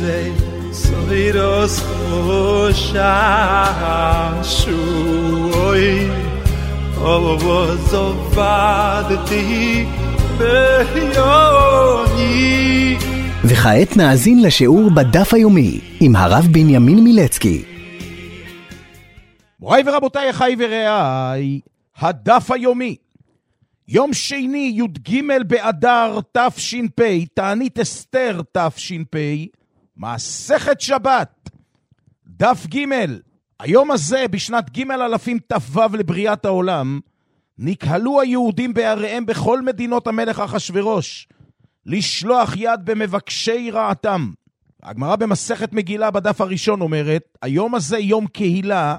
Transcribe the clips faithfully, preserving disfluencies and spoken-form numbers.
sei soy dos shashui oh so vadti beyoni. וכעת נאזין לשיעור בדף היומי עם הרב בנימין מילצקי. מוריי ורבותיי, אחיי ורעיי, הדף היומי, יום שני י"ג באדר תש"פ, תענית אסתר תש"פ, מסכת שבת, דף ג'. היום הזה בשנת ג' אלפים ת"ו לבריאת העולם, נקהלו היהודים בעריהם בכל מדינות המלך אחשוורוש לשלוח יד במבקשי רעתם. הגמרא במסכת מגילה בדף הראשון אומרת, היום הזה יום קהילה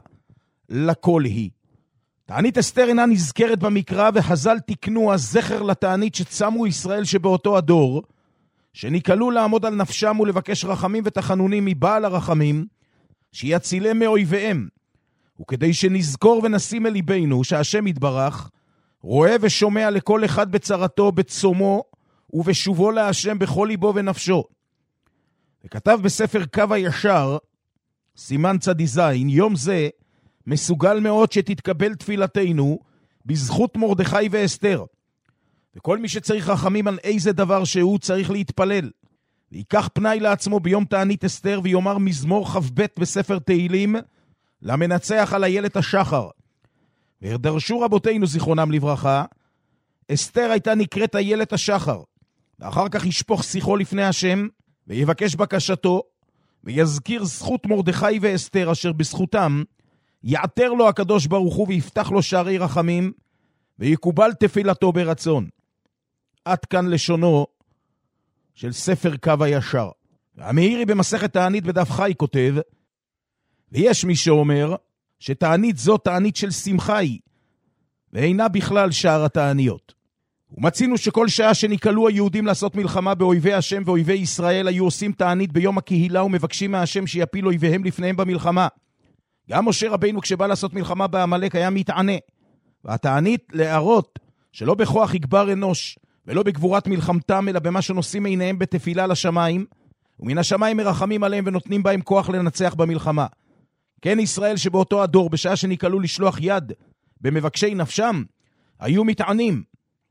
לכל היא. תענית אסתר אינה נזכרת במקרא, וחז"ל תיקנו הזכר לתענית שצמו ישראל שבאותו הדור, שנקהלו לעמוד על נפשם ולבקש רחמים ותחנונים מבעל הרחמים, שיצילם מאויביהם. וכדי שנזכור ונשים אל ליבנו שהשם יתברך רואה ושומע לכל אחד בצרתו, בצומו ובשובו להשם בכל ליבו ונפשו. וכתב בספר קו הישר, סימן צדי זין, יום זה מסוגל מאוד שתתקבל תפילתנו בזכות מרדכי ואסתר. וכל מי שצריך רחמים על איזה דבר שהוא צריך להתפלל, ויקח פנאי לעצמו ביום תענית אסתר ויאמר מזמור ח"ב בספר תהילים למנצח על איילת השחר. ודרשו רבותינו זיכרונם לברכה, אסתר הייתה נקראת איילת השחר, ואחר כך ישפוך שיחו לפני השם ויבקש בקשתו, ויזכיר זכות מרדכי ואסתר אשר בזכותם יעתר לו הקדוש ברוך הוא ויפתח לו שערי רחמים, ויקובל תפילתו ברצון. עד כאן לשונו של ספר קו הישר. והמאירי במסכת תענית בדף חי כותב, ויש מי שאומר שתענית זו תענית של שמחה היא, ואינה בכלל שער התעניות. ומצינו שכל שעה שנקלו היהודים לעשות מלחמה באויבי השם ואויבי ישראל, היו עושים תענית ביום הקהילה ומבקשים מהשם שיפיל אויביהם לפניהם במלחמה. גם משה רבינו כשבא לעשות מלחמה בעמלק היה מתענה, והתענית להראות שלא בכוח יגבר אנוש ולא בגבורת מלחמתם, אלא במה שנושאים עיניהם בתפילה לשמיים, ומן השמיים מרחמים עליהם ונותנים בהם כוח לנצח במלחמה. כן ישראל שבאותו הדור בשעה שנקלו לשלוח יד במבקשי נפשם היו מתענים,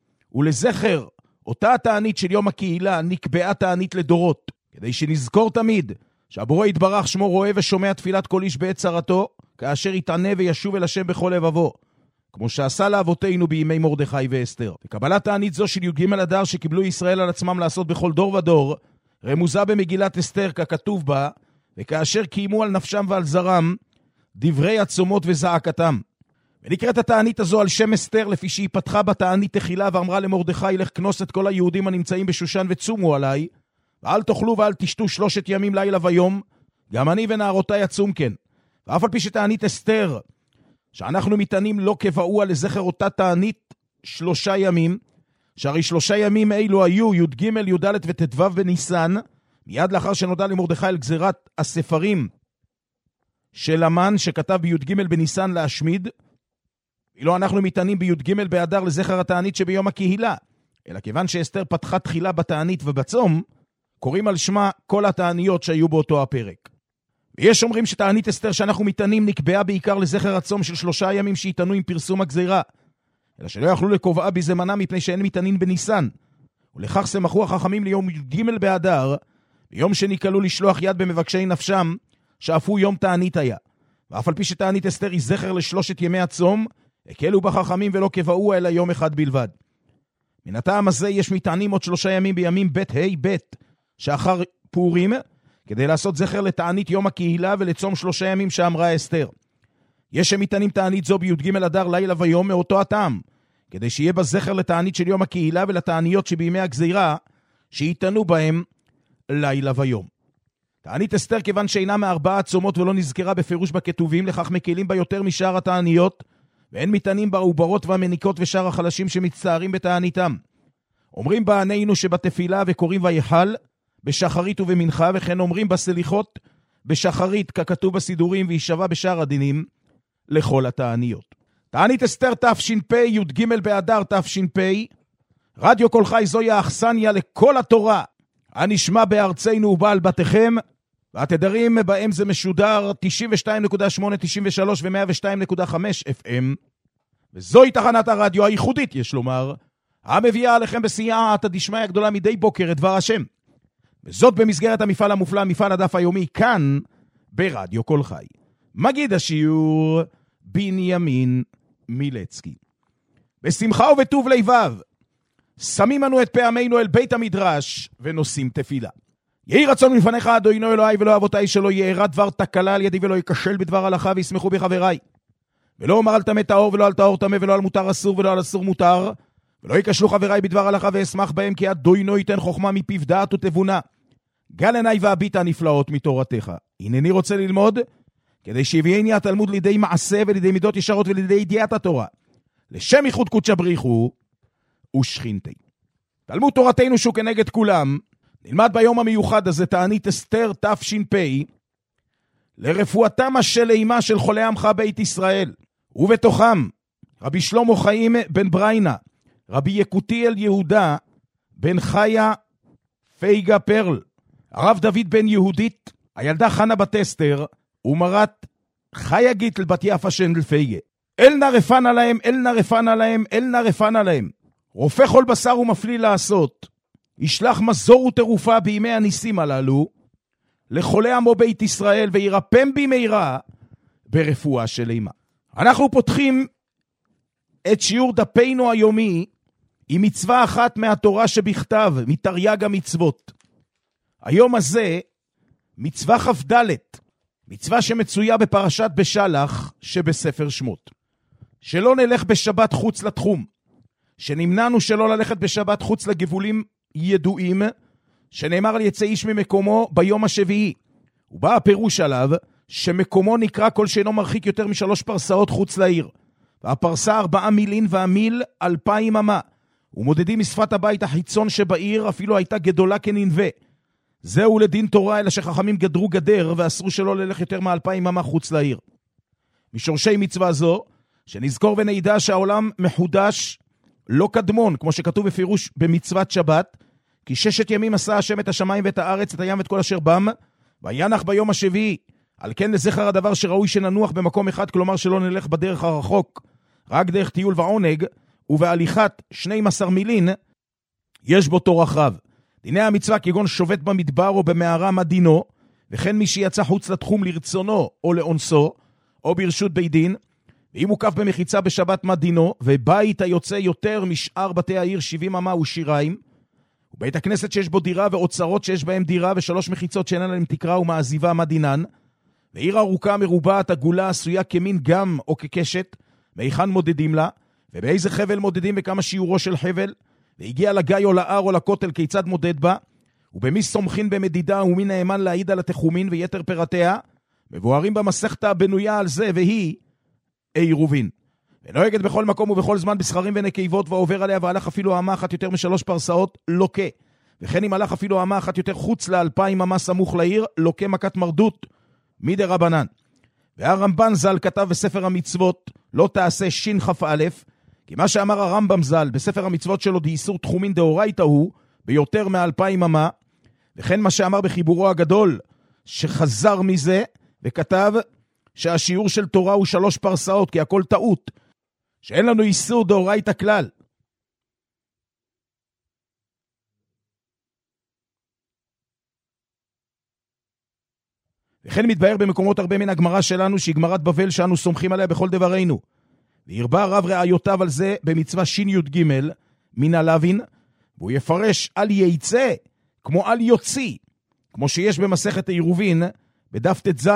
ולזכר אותה התענית של יום הקהילה נקבעה תענית לדורות, כדי שנזכור תמיד שהבורא יתברך שמו רואה ושומע תפילת כל איש בעת צרתו, כאשר יתענה וישוב אל השם בכל לבבו, כמו שעשה לאבותינו בימי מרדכי ואסתר. וקבלת תענית זו של י"ג אדר שקיבלו ישראל על עצמם לעשות בכל דור ודור, רמוזה במגילת אסתר ככתוב בה, וכאשר קיימו על נפשם ועל זרם דברי הצומות וזעקתם. ונקראת התענית הזו על שם אסתר, לפי שהיא פתחה בתענית תחילה ואמרה למרדכי, לך כנוס את כל היהודים הנמצאים בשושן וצומו עליי, ואל תאכלו ואל תשתו שלושת ימים לילה ויום, גם אני ונערותיי עצום כן. ואף על פי שתענית אסתר שאנחנו מתענים לא כבאוה לזכר אותה תענית שלושה ימים, שהרי שלושה ימים אילו היו י"ג י"ד וט"ו בניסן, מיד לאחר שנודע למרדכי על גזירת הספרים של המן שכתב בי"ג בניסן להשמיד, אילו אנחנו מתענים בי"ג באדר לזכר התענית שביום הקהילה, אלא כיוון שאסתר פתחה תחילה בתענית ובצום, קוראים על שמה כל התעניות שהיו באותו הפרק. ויש אומרים שתענית אסתר שאנחנו מתענים נקבעה בעיקר לזכר הצום של שלושה ימים שהתענו עם פרסום הגזירה, אלא שלא יכלו לקובעה בזמנה מפני שאין מתענין בניסן, ולכך שמחו החכמים ליום י"ג באדר, ביום שנקלו לשלוח יד במבקשי נפשם, שאף הוא יום תענית היה. ואף על פי שתענית אסתר היא זכר לשלושת ימי הצום, הקלו בחכמים ולא קבעו אלא יום אחד בלבד. מן הטעם הזה יש מתענים עוד שלושה ימים בימים ב' ה' ב' שאחר פורים, כדי לעשות זכר לתענית יום הקהילה ולצום שלושה ימים שאמרה אסתר. יש שמתענים תענית זו בי"ג אדר לילה ויום מאותו הטעם, כדי שיהיה בה זכר לתענית של יום הקהילה ולתעניות שבימי הגזירה, שיתענו בהם לילה ויום. תענית אסתר כיוון שאינה מארבעה צומות ולא נזכרה בפירוש בכתובים, לכך מקלים בה יותר משאר התעניות, ואין מתענים בה העוברות והמניקות ושאר החלשים שמצטערים בתעניתם. אומרים בענינו שבתפילה וקוראים ויחל בשחרית ובמנחה, וכן אומרים בסליחות בשחרית ככתוב בסידורים, וישבה בשאר הדינים לכל התעניות. תענית אסתר תש"פ, י"ג באדר תש"פ. רדיו כל חי זוהי האכסניה לכל התורה הנשמע בארצנו ובעל בתיכם, והתדרים בהם זה משודר תשעים ושתיים נקודה שמונה, תשעים ושלוש ו-מאה ושתיים נקודה חמש אף אם, וזוהי תחנת הרדיו הייחודית, יש לומר, המביאה עליכם בסייעתא דשמיא הגדולה מדי בוקר את דבר השם. וזאת במסגרת המפעל המופלא, מפעל הדף היומי, כאן ברדיו כל חי. מגיד השיעור בנימין מילצקי. בשמחה ובטוב לבב, שמים אנו את פעמינו אל בית המדרש ונושאים תפילה. יהי רצון מלפניך, אדוני אלוהי ולא אבותיי, שלא יארע דבר תקלה על ידי ולא ייכשל בדבר הלכה וישמחו בחבריי. ולא אומר על טמא טהור ולא על טהור טמא ולא על מותר אסור ולא על אסור מותר, ולא ייכשלו חבריי בדבר הלכה ואשמח בהם, כי אדוני ייתן חוכמה מפיו דעת ותבונה. גל עיניי והביטה נפלאות מתורתך. הנני רוצה ללמוד, כדי שיביאני התלמוד לידי מעשה ולידי מידות ישרות ולידי ידיעת התורה. לשם ייחוד קודשא בריחו ושכינתי. תלמוד תורתנו שהוא כנגד כולם, נלמד ביום המיוחד הזה תענית אסתר תש"פ, לרפואתם השלמה של חולי עמך בית ישראל, ובתוכם רבי שלמה חיים בן בריינה, רבי יקותיאל יהודה בן חיה פייגה פרל, הרב דוד בן יהודית, הילדה חנה בת אסתר, ומרת חיה גיטל בת יפה שנדל פייגה. אל נא רפנה להם, אל נא רפנה להם, אל נא רפנה להם. רופא כל בשר ומפליא לעשות, ישלח מזור ותרופה בימי הניסים הללו, לחולי עמו בית ישראל, וירפם במהרה ברפואה שלמה. אנחנו פותחים את שיעור דפנו היומי עם מצווה אחת מהתורה שבכתב, מתרי"ג המצוות. היום הזה מצווה כ"ד, מצווה שמצויה בפרשת בשלח שבספר שמות. שלא נלך בשבת חוץ לתחום, שנמנענו שלא ללכת בשבת חוץ לגבולים ידועים, שנאמר לי יצא איש ממקומו ביום השביעי. ובא הפירוש עליו שמקומו נקרא כל שאינו מרחיק יותר משלוש פרסאות חוץ לעיר. והפרסה ארבעה מילין והמיל אלפיים אמה. ומודדים משפת הבית החיצון שבעיר אפילו הייתה גדולה כננבה. זהו לדין תורה, אלא שחכמים גדרו גדר ואסרו שלא ללך יותר מאלפיים אמה חוץ לעיר. משורשי מצווה זו, שנזכור ונדע שהעולם מחודש לא קדמון, כמו שכתוב בפירוש במצוות שבת, כי ששת ימים עשה השם את השמיים ואת הארץ, את הים ואת כל אשר בם, וינח ביום השביעי. על כן לזכר הדבר שראוי שננוח במקום אחד, כלומר שלא נלך בדרך הרחוק, רק דרך טיול ועונג, ובהליכת שנים עשר מילין, יש בו תורח רב. דיני המצווה כגון שובת במדבר או במערה מה דינו, וכן מי שיצא חוץ לתחום לרצונו או לאונסו, או ברשות בית דין, ואם הוא קף במחיצה בשבת מה דינו, ובית היוצא יותר משאר בתי העיר שבעים אמה ושיריים, ובית הכנסת שיש בו דירה ואוצרות שיש בהם דירה ושלוש מחיצות שאינן להם תקרה ומעזיבה מה דינן, ועיר ארוכה מרובעת עגולה עשויה כמין גם או כקשת, מהיכן מודדים לה, ובאיזה חבל מודדים וכמה שיעורו של חבל, והגיע לגיא או להר או לכותל כיצד מודד בה, ובמי סומכין במדידה ומי נאמן להעיד על התחומין ויתר פרטיה, מבוארים במסכת הבנויה על זה, והיא עירובין. ונוהגת בכל מקום ובכל זמן בסחרים ונקבות, ועובר עליה והלך אפילו אמה אחת יותר משלוש פרסאות, לוקה. וכן אם הלך אפילו אמה אחת יותר חוץ לאלפיים אמה סמוך לעיר, לוקה מכת מרדות מדי רבנן. והרמב"ן ז"ל כתב בספר המצוות, לא תעשה שין כ"א, כי מה שאמר הרמב"ם ז"ל בספר המצוות שלו דאיסור תחומין דאורייתא הוא, ביותר מאלפיים אמה, וכן מה שאמר בחיבורו הגדול, שחזר מזה, וכתב שהשיעור של תורה הוא שלוש פרסאות, כי הכל טעות, שאין לנו איסור דאורייתא כלל. וכן מתבהר במקומות הרבה מן הגמרא שלנו, שהיא גמרת בבל שאנו סומכים עליה בכל דברינו. והרבה רב ראיותיו על זה במצווה שי"ג מן הלווין, והוא יפרש על ייצא כמו על יוציא, כמו שיש במסכת עירובין בדף ט"ז,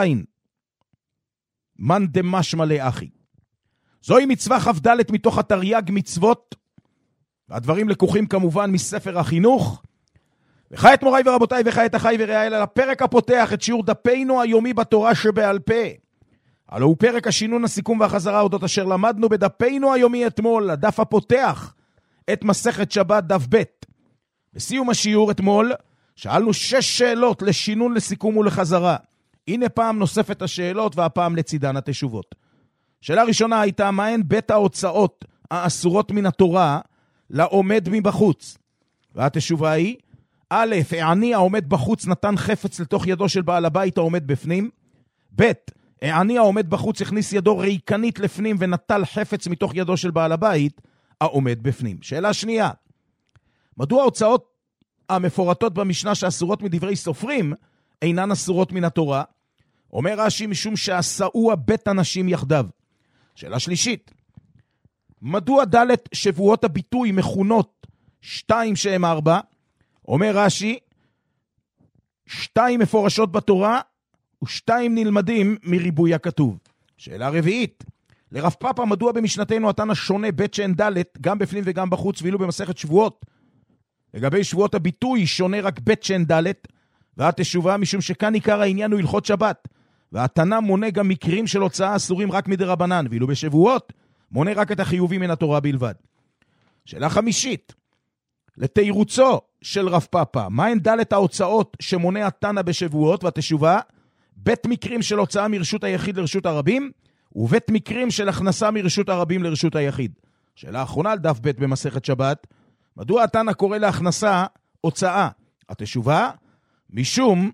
מן דמשמע לאחי. זוהי מצווה כ"ד מתוך התרי"ג מצוות, והדברים לקוחים כמובן מספר החינוך. וכעת מוריי ורבותיי וכעת אחי ורעיי, אל הפרק הפותח את שיעור דפנו היומי בתורה שבעל פה. הלא הוא פרק השינון, הסיכום והחזרה אודות אשר למדנו בדפנו היומי אתמול, הדף הפותח את מסכת שבת דף ב'. בסיום השיעור אתמול שאלנו שש שאלות לשינון, לסיכום ולחזרה. הנה פעם נוספת השאלות, והפעם לצידן התשובות. שאלה ראשונה הייתה, מהן בית ההוצאות האסורות מן התורה לעומד מבחוץ? והתשובה היא, א', העני העומד בחוץ נתן חפץ לתוך ידו של בעל הבית העומד בפנים. ב', העני העומד בחוץ הכניס ידו ריקנית לפנים ונטל חפץ מתוך ידו של בעל הבית העומד בפנים. שאלה שנייה, מדוע ההוצאות המפורטות במשנה שאסורות מדברי סופרים אינן אסורות מן התורה? אומר רש"י, משום שעשאו בית אנשים יחדיו. שאלה שלישית, מדוע ד' שבועות הביטוי מכונות שתיים שהם ארבע? אומר רש"י, שתיים מפורשות בתורה ושתיים נלמדים מריבוי הכתוב. שאלה רביעית, לרב פאפא מדוע במשנתנו התנא שונה בית שאין ד' גם בפנים וגם בחוץ, ואילו במסכת שבועות לגבי שבועות הביטוי שונה רק בית שאין ד' והתשובה, משום שכאן עיקר העניין הוא הלכות שבת, והתנא מונה גם מקרים של הוצאה אסורים רק מדרבנן, ואילו בשבועות מונה רק את החיובים מן התורה בלבד. שאלה חמישית, לתירוצו של רב פאפא, מהן ד' ההוצאות שמונה התנא בשבועות? והתשובה, בית מקרים של הוצאה מרשות היחיד לרשות הרבים, ובית מקרים של הכנסה מרשות הרבים לרשות היחיד. שאלה אחרונה על דף ב' במסכת שבת, מדוע התנא קורא להכנסה הוצאה? התשובה, משום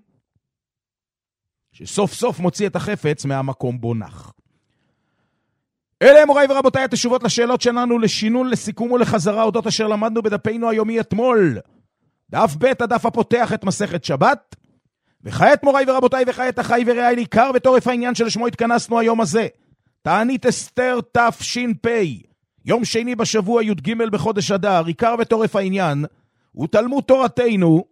שסוף סוף מוציא את החפץ מהמקום בו נח. אלה מוריי ורבותיי התשובות לשאלות שלנו, לשינון, לסיכום ולחזרה אודות אשר למדנו בדפינו היומי אתמול. דף ב' הדף הפותח את מסכת שבת. וכעת מוריי ורבותיי וכעת אחי ורעי לי, עיקר וטורף העניין שלשמו התכנסנו היום הזה. תענית אסתר תש"פ, יום שני בשבוע י"ג בחודש אדר. עיקר וטורף העניין הוא תלמוד תורתנו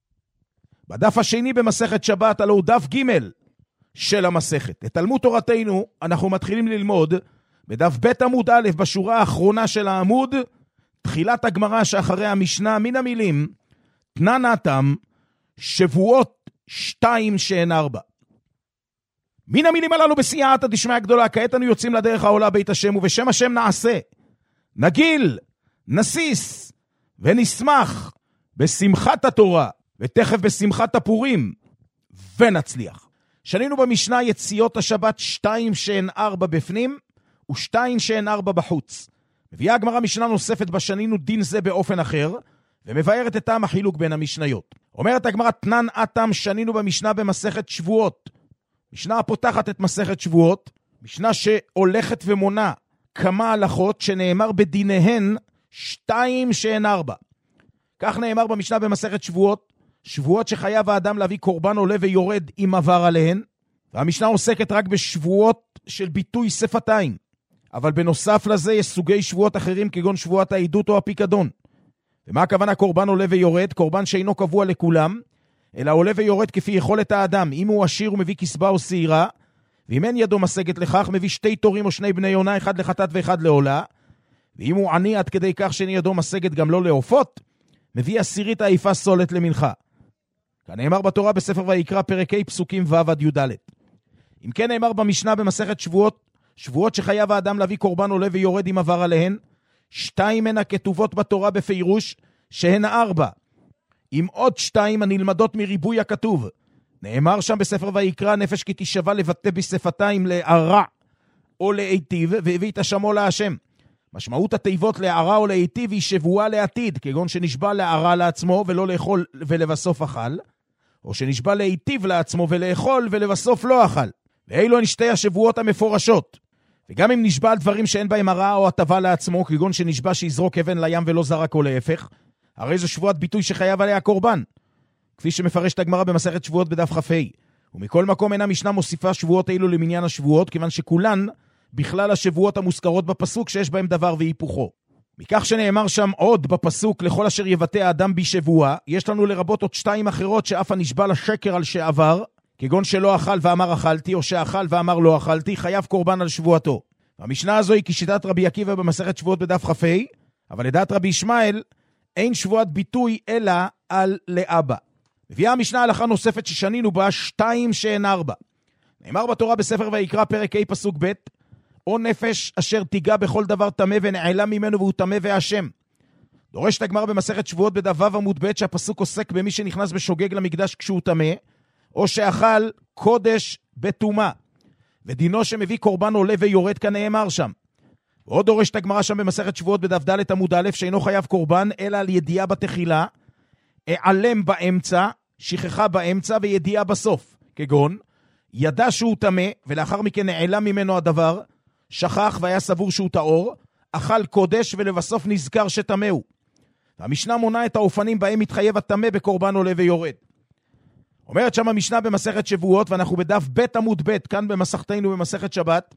בדף השני במסכת שבת, הלא הוא דף ג' של המסכת. את תלמוד תורתנו אנחנו מתחילים ללמוד בדף ב' עמוד א', בשורה האחרונה של העמוד, תחילת הגמרא שאחרי המשנה, מן המילים תנן אתם שבועות שתיים שהן ארבע. מן המילים הללו בסייעתא דשמיא הגדולה, כעת אנו יוצאים לדרך העולה בית השם, ובשם השם נעשה, נגיל, נסיס ונשמח בשמחת התורה, ותכף בשמחת הפורים, ונצליח. שנינו במשנה יציאות השבת שתיים שהן ארבע בפנים, ושתיים שהן ארבע בחוץ. מביאה הגמרא משנה נוספת בשנינו דין זה באופן אחר, ומבארת את טעם החילוק בין המשניות. אומרת הגמרא, תנן אתם שנינו במשנה במסכת שבועות. משנה הפותחת את מסכת שבועות, משנה שהולכת ומונה כמה הלכות שנאמר בדיניהן שתיים שהן ארבע. כך נאמר במשנה במסכת שבועות, שבועות שחייב האדם להביא קורבן עולה ויורד עם עבר עליהן, והמשנה עוסקת רק בשבועות של ביטוי שפתיים. אבל בנוסף לזה יש סוגי שבועות אחרים כגון שבועת העדות או הפיקדון. ומה הכוונה קורבן עולה ויורד? קורבן שאינו קבוע לכולם, אלא עולה ויורד כפי יכולת האדם. אם הוא עשיר הוא מביא כסבה או שעירה, ואם אין ידו משגת לכך מביא שתי תורים או שני בני יונה, אחד לחטאת ואחד לעולה. ואם הוא עני עד כדי כך שאין ידו משגת גם לא לעופות, מביא עשירית העיפה סולת למנחה. כנאמר בתורה בספר ויקרא פרק ה' פסוקים ו' עד י"ד. אם כן נאמר במשנה במסכת שבועות, שבועות שחייב האדם להביא קורבן עולה ויורד עם עבר עליהן, שתיים הן הכתובות בתורה בפירוש שהן ארבע, עם עוד שתיים הנלמדות מריבוי הכתוב. נאמר שם בספר ויקרא, נפש כי תשבע לבטא בשפתיים להרע או להיטיב, והביא את השמו להשם. משמעות התיבות להרע או להיטיב היא שבועה לעתיד, כגון שנשבע להרע לעצמו ולא לאכול ולבסוף אכל, או שנשבע להיטיב לעצמו ולאכול ולבסוף לא אכל. ואילו הן שתי השבועות המפורשות. וגם אם נשבע על דברים שאין בהם הרע או הטבה לעצמו, כגון שנשבע שיזרוק אבן לים ולא זרק או להפך, הרי זו שבועת ביטוי שחייב עליה קורבן, כפי שמפרש את הגמרא במסכת שבועות בדף כ"ה. ומכל מקום אינה משנה מוסיפה שבועות אילו למניין השבועות, כיוון שכולן בכלל השבועות המוזכרות בפסוק שיש בהם דבר והיפוכו. מכך שנאמר שם עוד בפסוק לכל אשר יבטא האדם בשבועה, יש לנו לרבות עוד שתיים אחרות שאף הנשבע לשקר על שעבר, כגון שלא אכל ואמר אכלתי, או שאכל ואמר לא אכלתי, חייב קורבן על שבועתו. המשנה הזו היא כשיטת רבי עקיבא במסכת שבועות בדף כ"ה, אבל לדעת רבי ישמעאל אין שבועת ביטוי אלא על לאבא. מביאה המשנה הלכה נוספת ששנינו בה שתיים שהן ארבע. נאמר בתורה בספר ויקרא פרק ה' פסוק ב', או נפש אשר תיגע בכל דבר טמא ונעלם ממנו והוא טמא והשם. דורשת הגמרא במסכת שבועות בדף ו' עמוד ב' שהפסוק עוסק במי שנכנס בשוגג למקדש כשהוא טמא, או שאכל קודש בטומאה, ודינו שמביא קורבן עולה ויורד כנאמר שם. ועוד דורשת הגמרא שם במסכת שבועות בדף ד' עמוד א' שאינו חייב קורבן אלא על ידיעה בתחילה, העלם באמצע, שכחה באמצע וידיעה בסוף, כגון, ידע שהוא טמא, ולאחר מכן נעלם ממנו הדבר, שכח והיה סבור שהוא טהור, אכל קודש ולבסוף נזכר שטמא הוא. והמשנה מונה את האופנים בהם מתחייב הטמא בקורבן עולה ויורד. אומרת שם המשנה במסכת שבועות, ואנחנו בדף ב' עמוד ב', כאן במסכתנו במסכת שבת,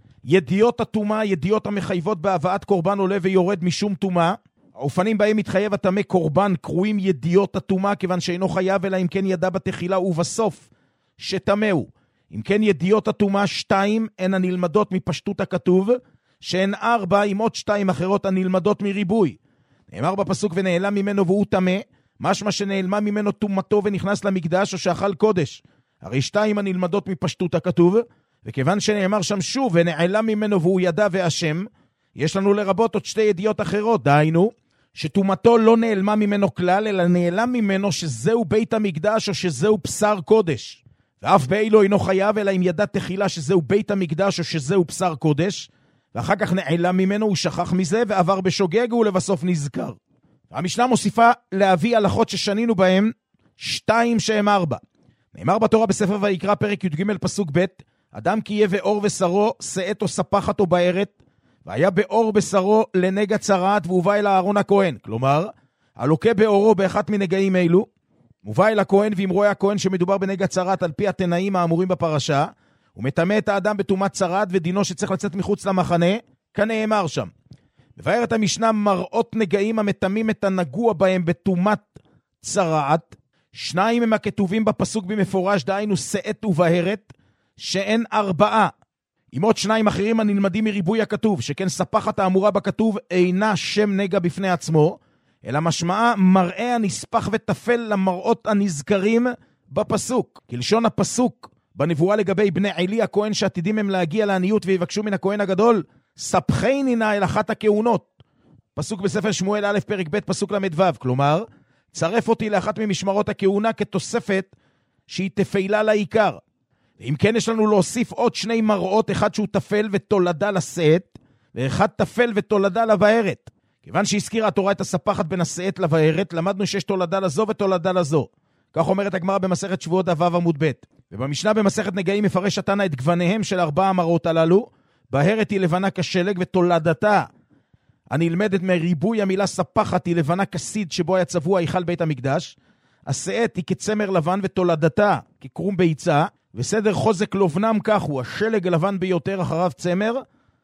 ידיעות הטומאה, ידיעות המחייבות בהבאת קורבן עולה ויורד משום טומאה. האופנים בהם מתחייב הטמא קורבן קרויים ידיעות הטומאה, כיוון שאינו חייב אלא אם כן ידע בתחילה ובסוף שטמא הוא. אם כן ידיעות הטומאה שתיים הן הנלמדות מפשטות הכתוב, שהן ארבע עם עוד שתיים אחרות הנלמדות מריבוי. נאמר בפסוק ונעלם ממנו והוא טמא, משמע שנעלמה ממנו טומאתו ונכנס למקדש או שאכל קודש. הרי שתיים הנלמדות מפשטות הכתוב, וכיוון שנאמר שם שוב ונעלם ממנו והוא ידע ואשם, יש לנו לרבות עוד שתי ידיעות אחרות, דהיינו, שטומאתו לא נעלמה ממנו כלל, אלא נעלם ממנו שזהו בית המקדש או שזהו בשר קודש. ואף באילו אינו חייב, אלא אם ידע תחילה שזהו בית המקדש או שזהו בשר קודש, ואחר כך נעלם ממנו, הוא שכח מזה ועבר בשוגג ולבסוף נזכר. המשנה מוסיפה להביא הלכות ששנינו בהם, שתיים שהם ארבע. נאמר בתורה בספר ויקרא פרק י"ג פסוק ב', אדם כי יהיה באור בשרו, שאת או ספחת או בערת, והיה באור בשרו לנגע צרעת, והובא אל אהרון הכהן. כלומר, הלוקה באורו באחת מנגעים אלו, מובא אל הכהן, ואם רואה הכהן שמדובר בנגע צרעת על פי התנאים האמורים בפרשה, הוא מטמא את האדם בטומאת צרעת, ודינו שצריך לצאת מחוץ למחנה, כנאמר שם. מבאר את המשנה מראות נגעים המטמאים את הנגוע בהם בטומאת צרעת, שניים הם הכתובים בפסוק במפורש, דהיינו שאת ובהרת, שאין ארבעה. עם עוד שניים אחרים הנלמדים מריבוי הכתוב, שכן ספחת האמורה בכתוב אינה שם נגע בפני עצמו, אלא משמעה מראה הנספח ותפל למראות הנזכרים בפסוק. כלשון הפסוק בנבואה לגבי בני עלי הכהן שעתידים הם להגיע לעניות ויבקשו מן הכהן הגדול, ספחני נא אל אחת הכהונות. פסוק בספר שמואל א' פרק ב' פסוק למד ו', כלומר, צרף אותי לאחת ממשמרות הכהונה כתוספת שהיא תפעילה לעיקר. אם כן יש לנו להוסיף עוד שני מראות, אחד שהוא תפל ותולדה לשאת, ואחד תפל ותולדה לבארת. כיוון שהזכירה התורה את הספחת בין השאת לבארת, למדנו שיש תולדה לזו ותולדה לזו. כך אומרת הגמרא במסכת שבועות דף ו' עמוד ב'. ובמשנה במסכת נגעים מפרש התנא את גווניהם של ארבע המראות הללו. בארת היא לבנה כשלג ותולדתה הנלמדת מריבוי המילה ספחת היא לבנה כסיד שבו היה צבוע היכל בית המקדש. השאת היא כצמר לבן ותולדתה כקרום ביצה, וסדר חוזק לובנם כך הוא השלג הלבן ביותר אחריו צמר,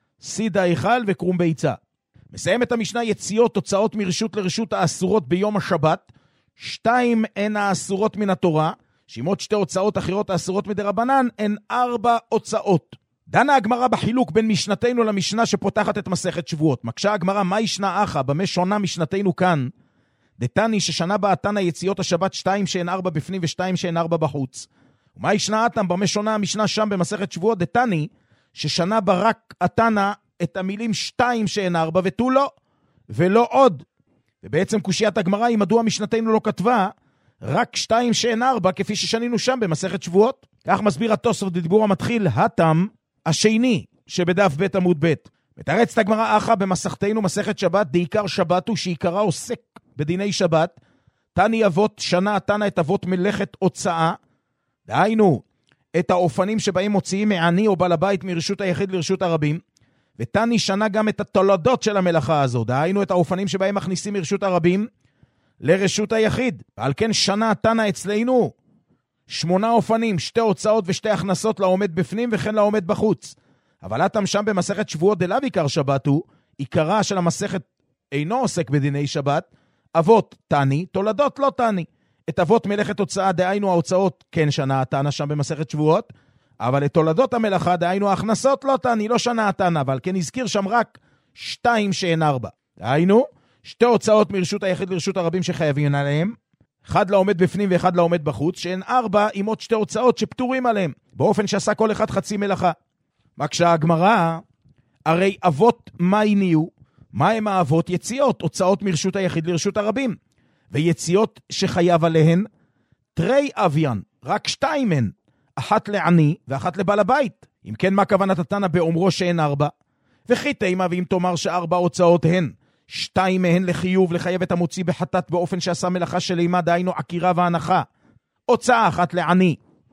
סיד ההיכל וקרום ביצה. מסיים את המשנה יציאות תוצאות מרשות לרשות האסורות ביום השבת, שתיים הן האסורות מן התורה, שעם עוד שתי הוצאות אחרות האסורות מדרבנן, הן ארבע הוצאות. דנה הגמרא בחילוק בין משנתנו למשנה שפותחת את מסכת שבועות. מקשה הגמרא, מה ישנה אחא, במה שונה משנתנו כאן? דתני ששנה בה התנא יציאות השבת שתיים שהן ארבע בפנים ושתיים שהן ארבע בחוץ. ומה ישנה אתם, במה שונה המשנה שם במסכת שבועות? דתני ששנה בה רק התנא את המילים שתיים שהן ארבע ותו לא, ולא עוד. ובעצם קושיית הגמרא היא מדוע משנתנו לא כתבה רק שתיים שהן ארבע כפי ששנינו שם במסכת שבועות. כך מסביר התוספות בדיבור המתחיל התם השני שבדף ב' עמוד ב'. מתרצת הגמרא אחא במסכתנו מסכת שבת, דעיקר שבת הוא שעיקרה עוסק בדיני שבת. תני אבות שנה התנא את אבות מלאכת הוצאה, דהיינו את האופנים שבהם מוציאים מעני או בעל הבית מרשות היחיד לרשות הרבים. ותני שנה גם את התולדות של המלאכה הזו, דהיינו את האופנים שבהם מכניסים מרשות הרבים לרשות היחיד. ועל כן שנה תנא אצלנו שמונה אופנים, שתי הוצאות ושתי הכנסות לעומד בפנים וכן לעומד בחוץ. אבל אתם שם במסכת שבועות דלאו עיקר שבת הוא, עיקרה של המסכת אינו עוסק בדיני שבת, אבות תני, תולדות לא תני. את אבות מלאכת הוצאה, דהיינו ההוצאות, כן שנה תנא שם במסכת שבועות, אבל את תולדות המלאכה, דהיינו ההכנסות, לא תני, לא שנה תנא, אבל כן הזכיר שם רק שתיים שהן ארבע. דהיינו, שתי הוצאות מרשות היחיד לרשות הרבים שחייבים עליהם, אחד לעומד בפנים ואחד לעומד בחוץ, שהן ארבע עם עוד שתי הוצאות שפטורים עליהם, באופן שעשה כל אחד חצי מלאכה. מקשה הגמרא, הרי אבות מה הניעו? מה הם האבות? יציאות, הוצאות מרשות היחיד לרשות הרבים. ויציאות שחייב עליהן, תרי אביין, רק שתיים הן, אחת לעני ואחת לבעל הבית. אם כן, מה כוונת התנא באומרו שאין ארבע? וכי תימה, ואם תאמר שארבע הוצאות הן, שתיים מהן לחיוב לחייב את המוציא בחטאת באופן שעשה מלאכה של אימה, דהיינו עקירה והנחה. הוצאה אחת לעני,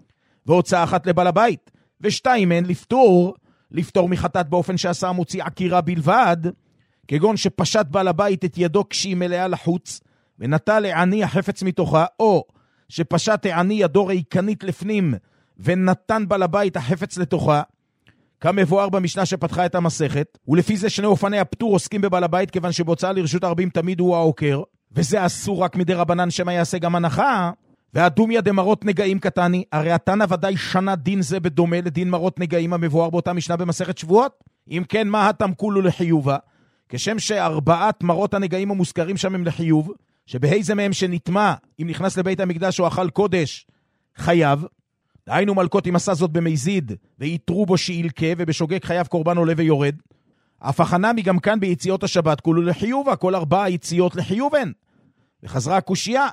והוצאה אחת לבעל הבית, ושתיים מהן לפטור, לפטור מחטאת באופן שעשה המוציא עקירה בלבד, כגון שפשט בעל הבית את ידו כשהיא מלאה לחוץ, ונטל לעני החפץ מתוכה, או שפשט העני ידו ריקנית לפנים, ונתן בעל הבית החפץ לתוכה, כמבואר במשנה שפתחה את המסכת, ולפי זה שני אופני הפטור עוסקים בבעל הבית, כיוון שבהוצאה לרשות הרבים תמיד הוא העוקר, וזה אסור רק מדי רבנן שמה יעשה גם הנחה, והדומיה דמרות נגעים קטני, הרי התנא ודאי שנה דין זה בדומה לדין מרות נגעים המבואר באותה משנה במסכת שבועות, אם כן מה התמכולו לחיובה, כשם שארבעת מרות הנגעים המוזכרים שם הם לחיוב, שבהיזה מהם שנטמע, אם נכנס לבית המקדש או אכל קודש, חייב, דהיינו מלכות אם עשה זאת במזיד, ויתרו בו שילכה, ובשוגג חייב קורבן עולה ויורד. אף החנמי גם כאן ביציאות השבת, כולו לחיובה, כל ארבעה יציאות לחיובן. וחזרה הקושייה,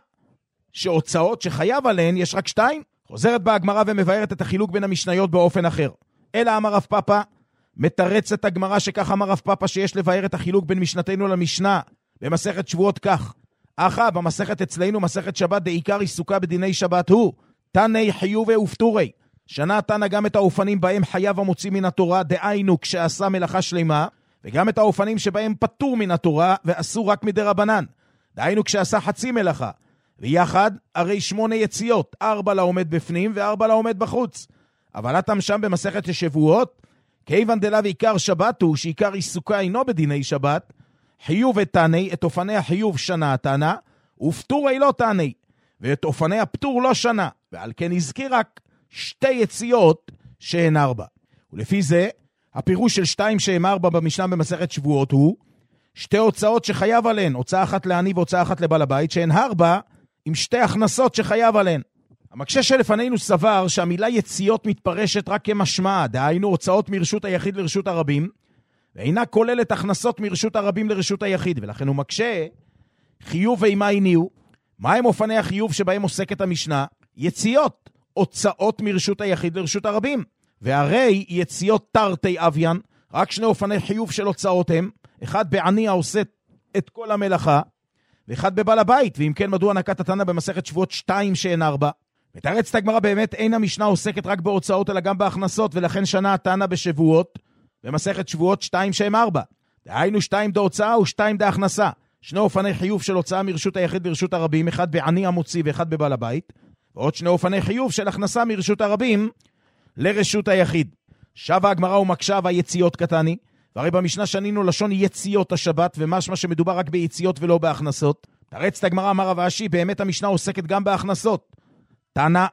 שהוצאות שחייב עליהן יש רק שתיים. חוזרת בה הגמרא ומבארת את החילוק בין המשניות באופן אחר. אלא אמר רב פאפא, מתרץ את הגמרא שכך אמר רב פאפא שיש לבאר את החילוק בין משנתנו למשנה, במסכת שבועות כך. אחא, במסכת אצלנו, מסכת שבת, דעיקר עיסוקה בדיני שבת הוא, תני חיובי ופטורי. שנה תנה גם את האופנים בהם חייב המוציא מן התורה, דהיינו כשעשה מלאכה שלמה, וגם את האופנים שבהם פטור מן התורה, ואסור רק מדי רבנן. דהיינו כשעשה חצי מלאכה. ויחד, הרי שמונה יציאות, ארבע לעומד בפנים וארבע לעומד בחוץ. אבל אתם שם במסכת השבועות, כיוון דלה ועיקר שבת הוא, שעיקר עיסוקה אינו בדיני שבת, חיוב את תני, את אופני החיוב שנה תנה, ופטורי לא תני, ואת אופני הפטור לא שנה, ועל כן הזכיר רק שתי יציאות שהן ארבע. ולפי זה, הפירוש של שתיים שהן ארבע במשנה במסכת שבועות הוא, שתי הוצאות שחייב עליהן, הוצאה אחת לעני והוצאה אחת לבעל הבית, שהן ארבע עם שתי הכנסות שחייב עליהן. המקשה שלפנינו סבר שהמילה יציאות מתפרשת רק כמשמעה, דהיינו הוצאות מרשות היחיד לרשות הרבים, ואינה כוללת הכנסות מרשות הרבים לרשות היחיד, ולכן הוא מקשה, חיוב ואימה הניעו, מהם אופני החיוב שבהם עוסקת המשנה? יציאות, הוצאות מרשות היחיד לרשות הרבים, והרי יציאות תרתי אביין, רק שני אופני חיוב של הוצאות הם, אחד בעני העושה את כל המלאכה, ואחד בבעל הבית, ואם כן מדוע נקט התנא במסכת שבועות שתיים שהן ארבע? מתרץ את הגמרא, באמת אין המשנה עוסקת רק בהוצאות אלא גם בהכנסות, ולכן שנה התנא בשבועות, במסכת שבועות שתיים שהן ארבע. דהיינו שתיים דה הוצאה ושתיים דה הכנסה. שני אופני חיוב של הוצאה מרשות היחיד לרשות הרבים, אחד בעני המוציא ואחד בבעל הבית, ועוד שני אופני חיוב של הכנסה מרשות הרבים לרשות היחיד. שבה הגמרא ומקשה והיציאות קטני, והרי במשנה שנינו לשון יציאות השבת, ומשמע שמדובר רק ביציאות ולא בהכנסות. תרץ את הגמרא, אמר רב אשי, באמת המשנה עוסקת גם בהכנסות. תנא,